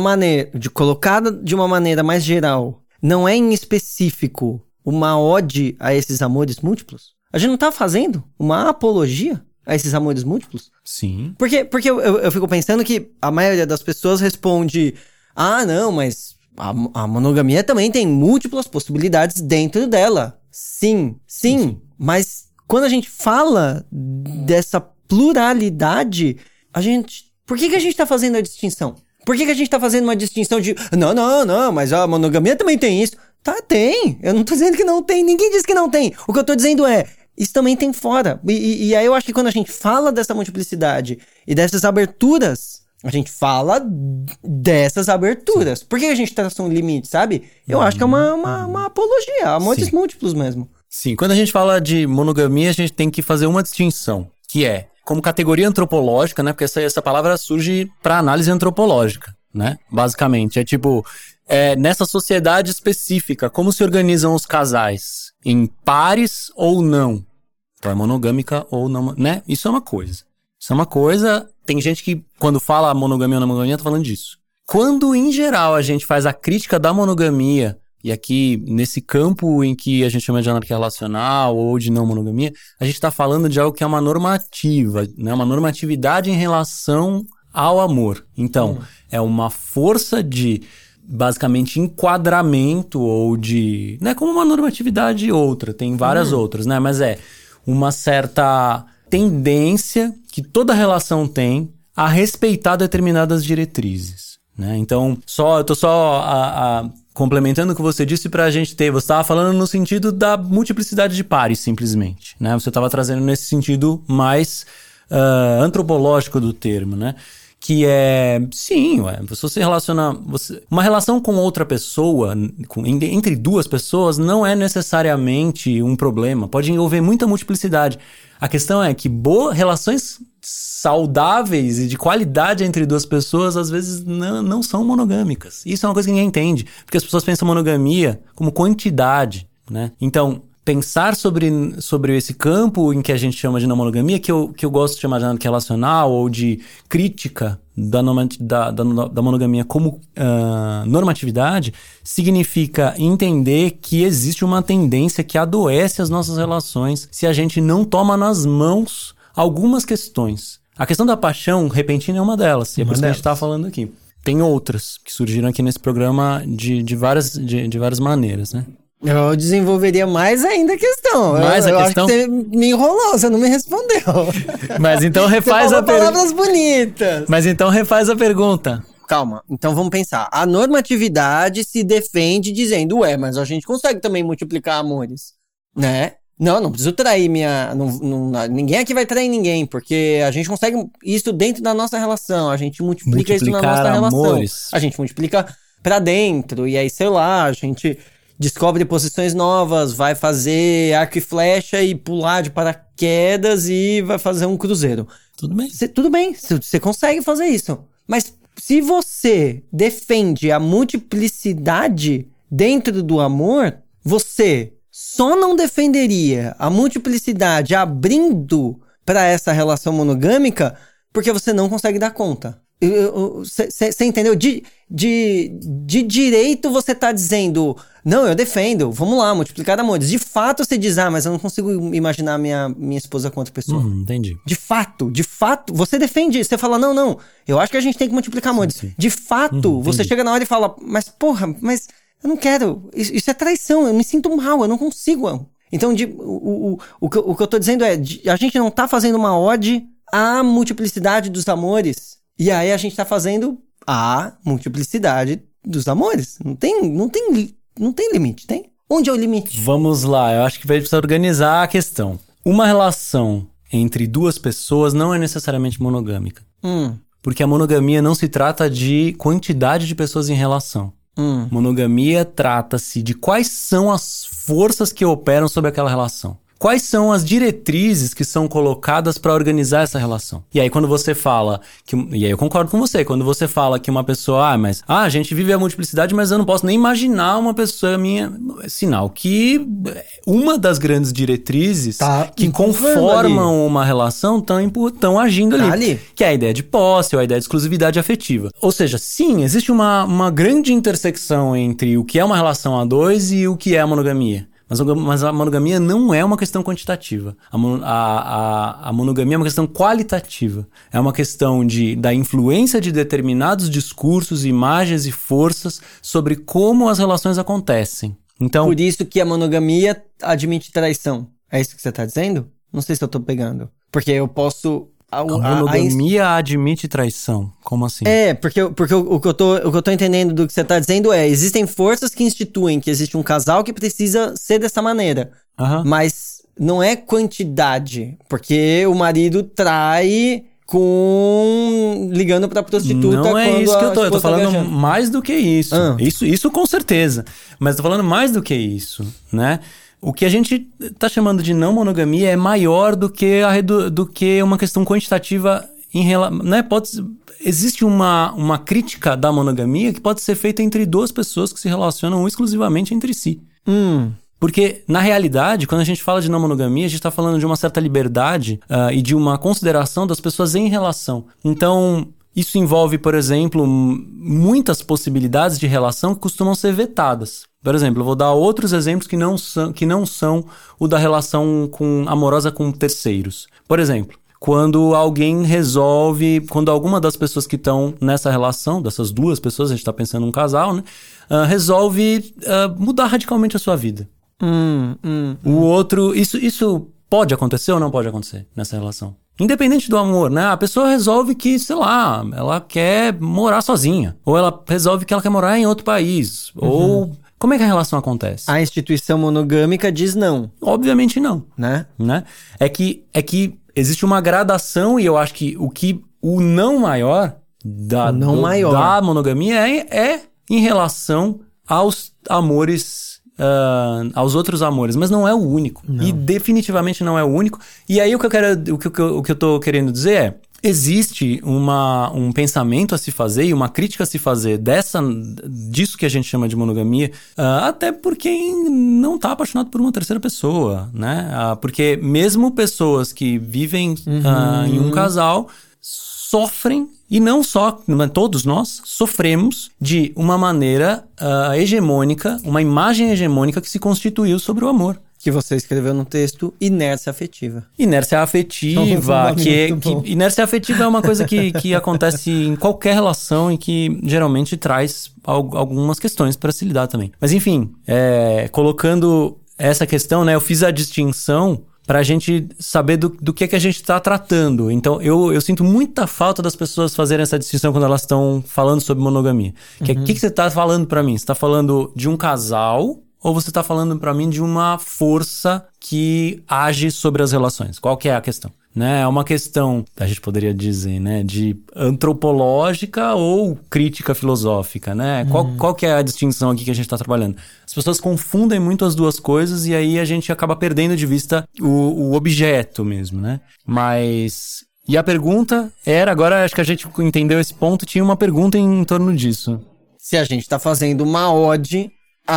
colocada de uma maneira mais geral, não é em específico uma ode a esses amores múltiplos? A gente não tá fazendo uma apologia a esses amores múltiplos? Sim. Porque eu fico pensando que a maioria das pessoas responde: ah, não, mas a monogamia também tem múltiplas possibilidades dentro dela. Sim. Mas quando a gente fala dessa pluralidade, por que a gente tá fazendo a distinção? Por que a gente tá fazendo uma distinção de não, mas a monogamia também tem isso? Tá, tem. Eu não tô dizendo que não tem. Ninguém diz que não tem. O que eu tô dizendo é, isso também tem fora. E aí eu acho que quando a gente fala dessa multiplicidade e dessas aberturas, a gente fala dessas aberturas. Por que a gente traça um limite, sabe? Eu acho que é uma apologia, amores múltiplos mesmo. Sim, quando a gente fala de monogamia, a gente tem que fazer uma distinção, que é, como categoria antropológica, né? Porque essa palavra surge para análise antropológica, né? Basicamente, é tipo, nessa sociedade específica, como se organizam os casais? Em pares ou não? Então é monogâmica ou não, né? Isso é uma coisa. Tem gente que, quando fala monogamia ou não monogamia, tá falando disso. Quando, em geral, a gente faz a crítica da monogamia, e aqui, nesse campo em que a gente chama de anarquia relacional ou de não monogamia, a gente tá falando de algo que é uma normativa, né? Uma normatividade em relação ao amor. Então, é uma força de, basicamente, enquadramento ou de... Não é como uma normatividade outra, tem várias outras, né? Mas é uma certa tendência que toda relação tem a respeitar determinadas diretrizes, né? Então, eu tô só complementando o que você disse pra gente ter. Você estava falando no sentido da multiplicidade de pares, simplesmente, né? Você estava trazendo nesse sentido mais antropológico do termo, né? Que é, sim, você se relaciona... uma relação com outra pessoa, entre duas pessoas, não é necessariamente um problema. Pode envolver muita multiplicidade. A questão é que relações saudáveis e de qualidade entre duas pessoas, às vezes, não são monogâmicas. Isso é uma coisa que ninguém entende, porque as pessoas pensam monogamia como quantidade, né? Então, pensar sobre esse campo em que a gente chama de não monogamia, que eu gosto de chamar de anarquia relacional ou de crítica da monogamia como normatividade, significa entender que existe uma tendência que adoece as nossas relações se a gente não toma nas mãos algumas questões. A questão da paixão repentina é uma delas, e é por isso que a gente está falando aqui. Tem outras que surgiram aqui nesse programa de várias maneiras, né? Eu desenvolveria mais ainda a questão. Eu acho que você me enrolou, você não me respondeu. Mas então refaz a pergunta. Palavras bonitas. Mas então refaz a pergunta. Calma, então vamos pensar. A normatividade se defende dizendo, mas a gente consegue também multiplicar amores, né? Não preciso trair ninguém aqui vai trair ninguém, porque a gente consegue isso dentro da nossa relação, a gente multiplica isso na nossa relação. A gente multiplica pra dentro, e aí, sei lá, a gente descobre posições novas, vai fazer arco e flecha e pular de paraquedas e vai fazer um cruzeiro. Tudo bem. Tudo bem, você consegue fazer isso. Mas se você defende a multiplicidade dentro do amor, você só não defenderia a multiplicidade abrindo para essa relação monogâmica porque você não consegue dar conta. Você entendeu? De direito você tá dizendo, não, eu defendo, vamos lá, multiplicar amores. De fato você diz, mas eu não consigo imaginar minha esposa com outra pessoa. Entendi. De fato, você defende, você fala, não, eu acho que a gente tem que multiplicar amores. Sim. De fato, você chega na hora e fala, mas eu não quero, isso é traição, eu me sinto mal, eu não consigo. Então, o que eu tô dizendo é, a gente não tá fazendo uma ode à multiplicidade dos amores. E aí a gente tá fazendo a multiplicidade dos amores. Não tem limite, tem? Onde é o limite? Vamos lá, eu acho que vai precisar organizar a questão. Uma relação entre duas pessoas não é necessariamente monogâmica. Porque a monogamia não se trata de quantidade de pessoas em relação. Monogamia trata-se de quais são as forças que operam sobre aquela relação. Quais são as diretrizes que são colocadas para organizar essa relação? E aí quando você fala... E aí eu concordo com você. Quando você fala que uma pessoa... a gente vive a multiplicidade, mas eu não posso nem imaginar uma pessoa minha... Sinal que uma das grandes diretrizes que conformam uma relação estão agindo ali. Que é a ideia de posse ou a ideia de exclusividade afetiva. Ou seja, sim, existe uma grande intersecção entre o que é uma relação a dois e o que é a monogamia. Mas a monogamia não é uma questão quantitativa. A monogamia é uma questão qualitativa. É uma questão da influência de determinados discursos, imagens e forças sobre como as relações acontecem. Então, por isso que a monogamia admite traição. É isso que você está dizendo? Não sei se eu estou pegando. Porque eu posso... A monogamia admite traição. Como assim? Porque o que eu tô entendendo do que você tá dizendo existem forças que instituem que existe um casal que precisa ser dessa maneira. Mas não é quantidade. Porque o marido trai ligando pra prostituta. Não é isso que eu tô falando mais do que isso. Isso com certeza. Mas tô falando mais do que isso, né? O que a gente está chamando de não monogamia é maior do que uma questão quantitativa em relação... Né? Existe uma crítica da monogamia que pode ser feita entre duas pessoas que se relacionam exclusivamente entre si. Porque, na realidade, quando a gente fala de não monogamia, a gente está falando de uma certa liberdade e de uma consideração das pessoas em relação. Então... Isso envolve, por exemplo, muitas possibilidades de relação que costumam ser vetadas. Por exemplo, eu vou dar outros exemplos que não são o da relação amorosa com terceiros. Por exemplo, quando alguma das pessoas que estão nessa relação, dessas duas pessoas, a gente está pensando num casal, né? Resolve mudar radicalmente a sua vida. O outro... Isso pode acontecer ou não pode acontecer nessa relação? Independente do amor, né? A pessoa resolve que, sei lá, ela quer morar sozinha. Ou ela resolve que ela quer morar em outro país. Ou... Como é que a relação acontece? A instituição monogâmica diz não. Obviamente não. Né? É que existe uma gradação e eu acho que o não maior da monogamia é em relação aos amores... aos outros amores, mas não é o único. Não. E definitivamente não é o único. E aí o que eu tô querendo dizer é: existe um pensamento a se fazer e uma crítica a se fazer disso que a gente chama de monogamia, até por quem não tá apaixonado por uma terceira pessoa, né? Porque mesmo pessoas que vivem em um casal sofrem, e não só, todos nós sofremos de uma maneira hegemônica, uma imagem hegemônica que se constituiu sobre o amor. Que você escreveu no texto, inércia afetiva. Inércia afetiva, inércia afetiva é uma coisa que acontece em qualquer relação e que geralmente traz algumas questões para se lidar também. Mas enfim, colocando essa questão, né, eu fiz a distinção pra gente saber do que a gente tá tratando. Então, eu sinto muita falta das pessoas fazerem essa distinção quando elas estão falando sobre monogamia. O que você tá falando pra mim? Você tá falando de um casal ou você tá falando pra mim de uma força que age sobre as relações? Qual que é a questão? Né? É uma questão, a gente poderia dizer, né, de antropológica ou crítica filosófica, né? Qual que é a distinção aqui que a gente está trabalhando? As pessoas confundem muito as duas coisas e aí a gente acaba perdendo de vista o objeto mesmo, né? Mas... E a pergunta era, agora acho que a gente entendeu esse ponto, tinha uma pergunta em torno disso. Se a gente está fazendo uma ode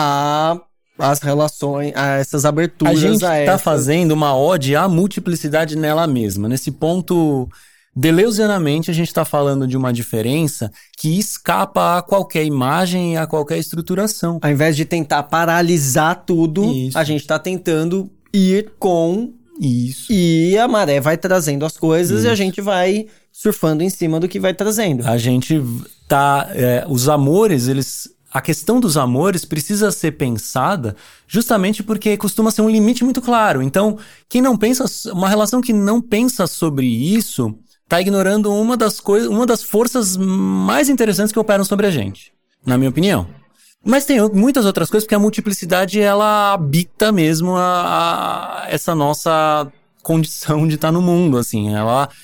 as relações, a essas aberturas. A gente está fazendo uma ode à multiplicidade nela mesma. Nesse ponto, deleuzianamente, a gente está falando de uma diferença que escapa a qualquer imagem e a qualquer estruturação. Ao invés de tentar paralisar tudo, a gente está tentando ir com... Isso. E a maré vai trazendo as coisas e a gente vai surfando em cima do que vai trazendo. A gente tá... os amores, eles... a questão dos amores precisa ser pensada justamente porque costuma ser um limite muito claro. Então, uma relação que não pensa sobre isso tá ignorando uma das forças mais interessantes que operam sobre a gente, na minha opinião. Mas tem muitas outras coisas, porque a multiplicidade, ela habita mesmo essa nossa condição de estar no mundo, assim.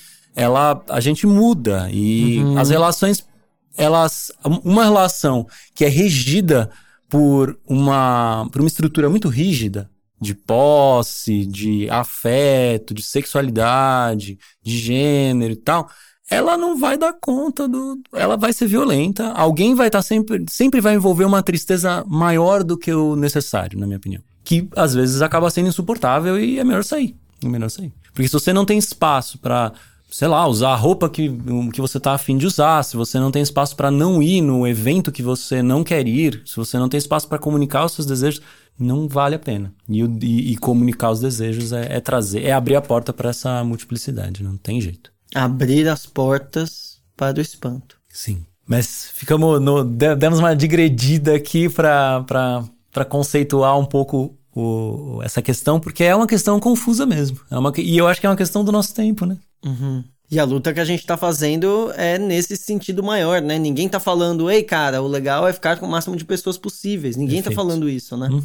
A gente muda e as relações, uma relação que é regida por uma estrutura muito rígida, de posse, de afeto, de sexualidade, de gênero e tal, ela não vai dar conta ela vai ser violenta, alguém vai estar sempre vai envolver uma tristeza maior do que o necessário, na minha opinião. Que às vezes acaba sendo insuportável e é melhor sair. Porque se você não tem espaço pra, sei lá, usar a roupa que você tá afim de usar, se você não tem espaço pra não ir no evento que você não quer ir, se você não tem espaço pra comunicar os seus desejos, não vale a pena. E comunicar os desejos é abrir a porta pra essa multiplicidade, não tem jeito. Abrir as portas para o espanto. Sim. Mas demos uma digredida aqui pra conceituar um pouco essa questão, porque é uma questão confusa mesmo. E eu acho que é uma questão do nosso tempo, né? Uhum. E a luta que a gente tá fazendo é nesse sentido maior, né? Ninguém tá falando, ei, cara, o legal é ficar com o máximo de pessoas possíveis. Ninguém tá falando isso, né?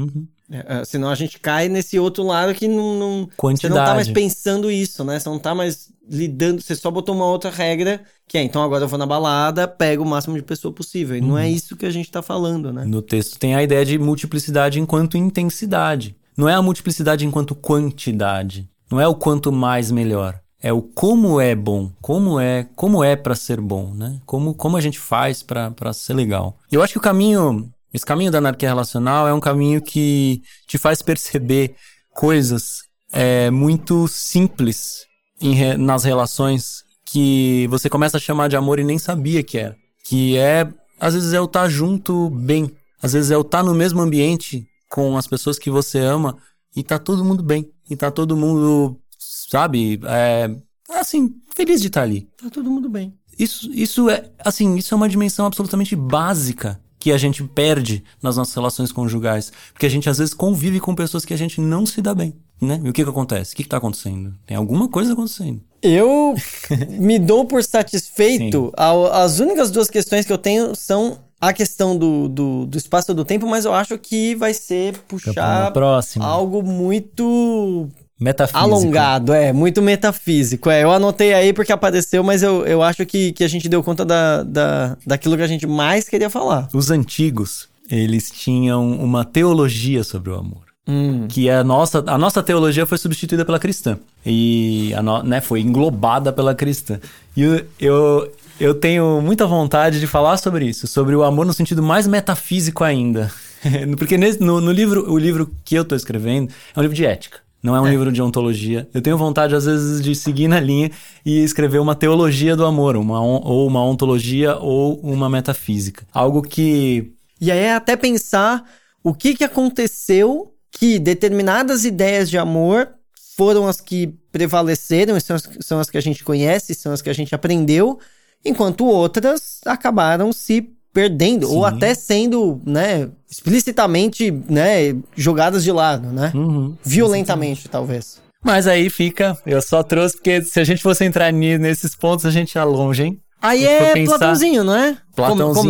Senão a gente cai nesse outro lado que não... Você não tá mais pensando isso, né? Você não tá mais lidando... Você só botou uma outra regra, que é, então agora eu vou na balada, pego o máximo de pessoa possível. E não é isso que a gente tá falando, né? No texto tem a ideia de multiplicidade enquanto intensidade. Não é a multiplicidade enquanto quantidade. Não é o quanto mais melhor. É o como é bom, como é pra ser bom, né? Como a gente faz pra ser legal. Eu acho que esse caminho da anarquia relacional é um caminho que te faz perceber coisas muito simples nas relações que você começa a chamar de amor e nem sabia que era. Que às vezes é o estar junto bem, às vezes é o estar no mesmo ambiente com as pessoas que você ama e tá todo mundo bem, e tá todo mundo... Sabe? Assim, feliz de estar ali. Tá todo mundo bem. Isso é uma dimensão absolutamente básica que a gente perde nas nossas relações conjugais. Porque a gente, às vezes, convive com pessoas que a gente não se dá bem, né? E o que acontece? O que tá acontecendo? Tem alguma coisa acontecendo. Eu me dou por satisfeito. As únicas duas questões que eu tenho são a questão do espaço do tempo, mas eu acho que vai ser puxar algo muito... metafísico. Alongado, muito metafísico. Eu anotei aí porque apareceu, mas eu acho que a gente deu conta daquilo que a gente mais queria falar. Os antigos, eles tinham uma teologia sobre o amor. Que a nossa teologia foi substituída pela cristã. E foi englobada pela cristã. E eu tenho muita vontade de falar sobre isso, sobre o amor no sentido mais metafísico ainda. Porque o livro que eu tô escrevendo é um livro de ética. Não é um livro de ontologia. Eu tenho vontade, às vezes, de seguir na linha e escrever uma teologia do amor, ou uma ontologia, ou uma metafísica. Algo que... E aí é até pensar o que aconteceu que determinadas ideias de amor foram as que prevaleceram, são as que a gente conhece, são as que a gente aprendeu, enquanto outras acabaram se perdendo, ou até sendo, né, explicitamente, né, jogadas de lado, né? Violentamente, talvez. Mas aí eu só trouxe, porque se a gente fosse entrar nesses pontos, a gente ia longe, hein? Aí Platãozinho, não é? Platãozinho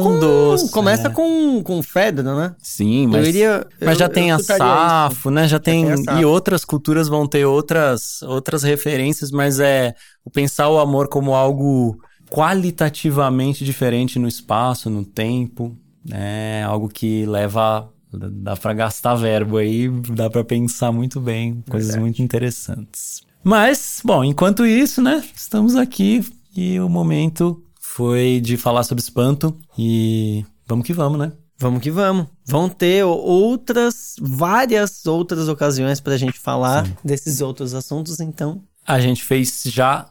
começa com Fedro, né? Sim, mas já tem a Safo, né? Já tem e outras culturas vão ter outras referências, mas o pensar o amor como algo qualitativamente diferente no espaço, no tempo, né? Algo que dá pra gastar verbo aí, dá pra pensar muito bem, coisas muito interessantes. Mas, bom, enquanto isso, né? Estamos aqui e o momento foi de falar sobre espanto e vamos que vamos, né? Vamos que vamos. Vão ter várias outras ocasiões pra gente falar desses outros assuntos, então. A gente fez já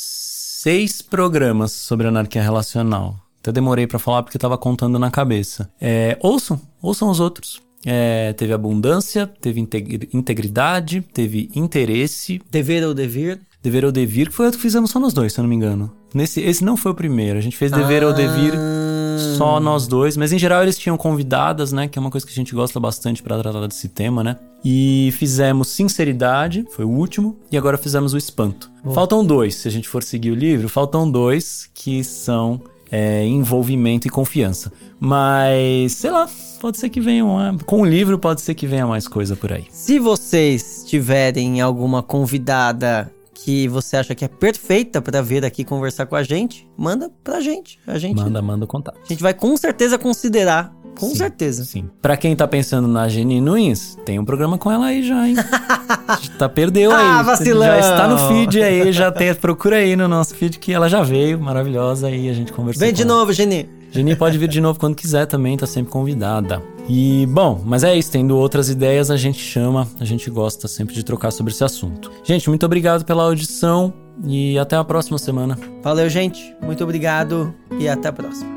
6 programas sobre anarquia relacional. Até demorei pra falar porque eu tava contando na cabeça. Ouçam os outros. Teve abundância, teve integridade, teve interesse. Dever ou devir. Dever ou devir, que foi o que fizemos só nós dois, se eu não me engano. Esse não foi o primeiro. A gente fez dever ou devir só nós dois. Mas em geral eles tinham convidadas, né? Que é uma coisa que a gente gosta bastante pra tratar desse tema, né? E fizemos Sinceridade, foi o último. E agora fizemos o Espanto. Faltam 2, se a gente for seguir o livro. Faltam 2 que são envolvimento e confiança. Mas, sei lá, pode ser que venha com o livro pode ser que venha mais coisa por aí. Se vocês tiverem alguma convidada que você acha que é perfeita pra vir aqui conversar com a gente, manda pra gente. Manda o contato. A gente vai com certeza considerar. Com certeza. Sim. Pra quem tá pensando na Geni Nunes, tem um programa com ela aí já, hein? Perdeu aí. Vacilão! Já está no feed aí, procura aí no nosso feed que ela já veio, maravilhosa, aí a gente conversou. Vem de novo, Geni. Geni pode vir de novo quando quiser também, tá sempre convidada. E, bom, mas é isso, tendo outras ideias a gente chama, a gente gosta sempre de trocar sobre esse assunto. Gente, muito obrigado pela audição e até a próxima semana. Valeu, gente. Muito obrigado e até a próxima.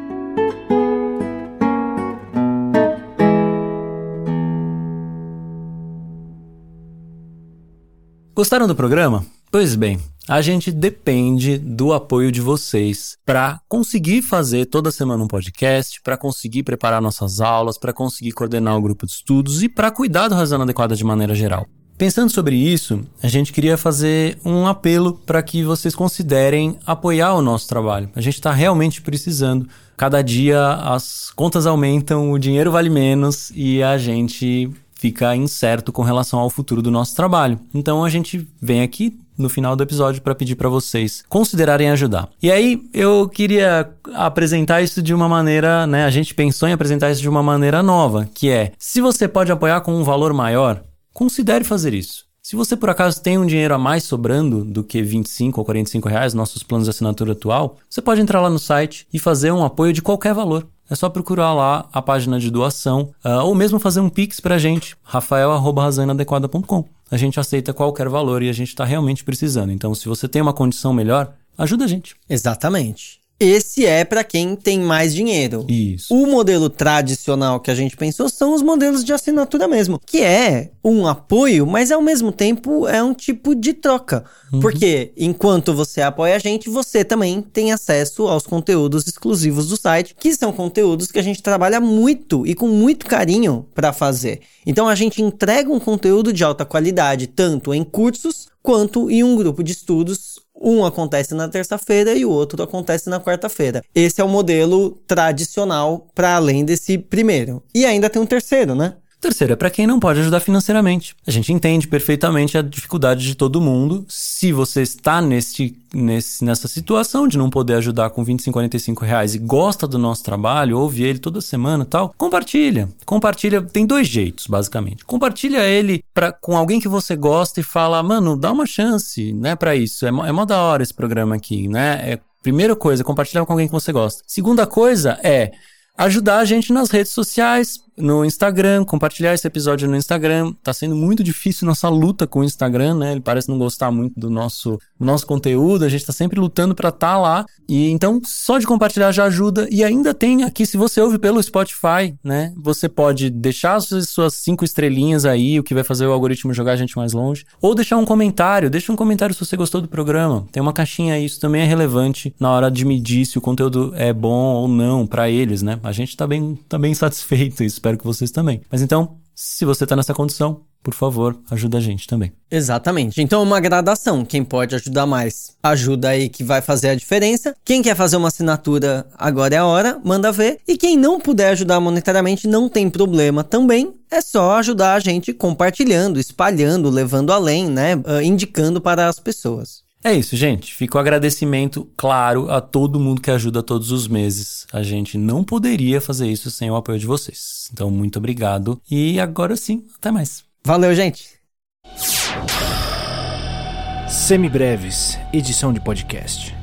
Gostaram do programa? Pois bem, a gente depende do apoio de vocês para conseguir fazer toda semana um podcast, para conseguir preparar nossas aulas, para conseguir coordenar o grupo de estudos e para cuidar do Razão Adequada de maneira geral. Pensando sobre isso, a gente queria fazer um apelo para que vocês considerem apoiar o nosso trabalho. A gente está realmente precisando. Cada dia as contas aumentam, o dinheiro vale menos e a gente fica incerto com relação ao futuro do nosso trabalho. Então a gente vem aqui no final do episódio para pedir para vocês considerarem ajudar. E aí eu queria apresentar isso de uma maneira, né? A gente pensou em apresentar isso de uma maneira nova, que é, se você pode apoiar com um valor maior, considere fazer isso. Se você por acaso tem um dinheiro a mais sobrando do que 25 ou 45 reais, nossos planos de assinatura atual, você pode entrar lá no site e fazer um apoio de qualquer valor. É só procurar lá a página de doação, ou mesmo fazer um pix pra gente, rafael@razãoinadequada.com. A gente aceita qualquer valor e a gente tá realmente precisando. Então, se você tem uma condição melhor, ajuda a gente. Exatamente. Esse é para quem tem mais dinheiro. Isso. O modelo tradicional que a gente pensou são os modelos de assinatura mesmo, que é um apoio, mas ao mesmo tempo é um tipo de troca. Porque enquanto você apoia a gente, você também tem acesso aos conteúdos exclusivos do site, que são conteúdos que a gente trabalha muito e com muito carinho para fazer. Então a gente entrega um conteúdo de alta qualidade, tanto em cursos quanto em um grupo de estudos. Um acontece na terça-feira e o outro acontece na quarta-feira. Esse é o modelo tradicional para além desse primeiro. E ainda tem um terceiro, né? Terceiro, é para quem não pode ajudar financeiramente. A gente entende perfeitamente a dificuldade de todo mundo. Se você está nessa situação de não poder ajudar com 25, 45 reais e gosta do nosso trabalho, ouve ele toda semana e tal, compartilha. Compartilha, tem 2 jeitos, basicamente. Compartilha ele com alguém que você gosta e fala, mano, dá uma chance, né, pra isso. É mó da hora esse programa aqui, né? Primeira coisa, compartilhar com alguém que você gosta. Segunda coisa é ajudar a gente nas redes sociais, no Instagram, compartilhar esse episódio no Instagram. Tá sendo muito difícil nossa luta com o Instagram, né? Ele parece não gostar muito do nosso conteúdo, a gente tá sempre lutando pra estar lá. E então, só de compartilhar já ajuda. E ainda tem aqui, se você ouve pelo Spotify, né? Você pode deixar as suas 5 estrelinhas aí, o que vai fazer o algoritmo jogar a gente mais longe. Ou deixar um comentário. Deixa um comentário se você gostou do programa. Tem uma caixinha aí, isso também é relevante na hora de medir se o conteúdo é bom ou não pra eles, né? A gente tá bem satisfeito, espero que vocês também. Mas então, se você tá nessa condição, por favor, ajuda a gente também. Exatamente. Então é uma gradação. Quem pode ajudar mais, ajuda aí que vai fazer a diferença. Quem quer fazer uma assinatura, agora é a hora, manda ver. E quem não puder ajudar monetariamente, não tem problema também. É só ajudar a gente compartilhando, espalhando, levando além, né? Indicando para as pessoas. É isso, gente. Fica o agradecimento, claro, a todo mundo que ajuda todos os meses. A gente não poderia fazer isso sem o apoio de vocês. Então, muito obrigado. E agora sim, até mais. Valeu, gente. Semibreves, edição de podcast.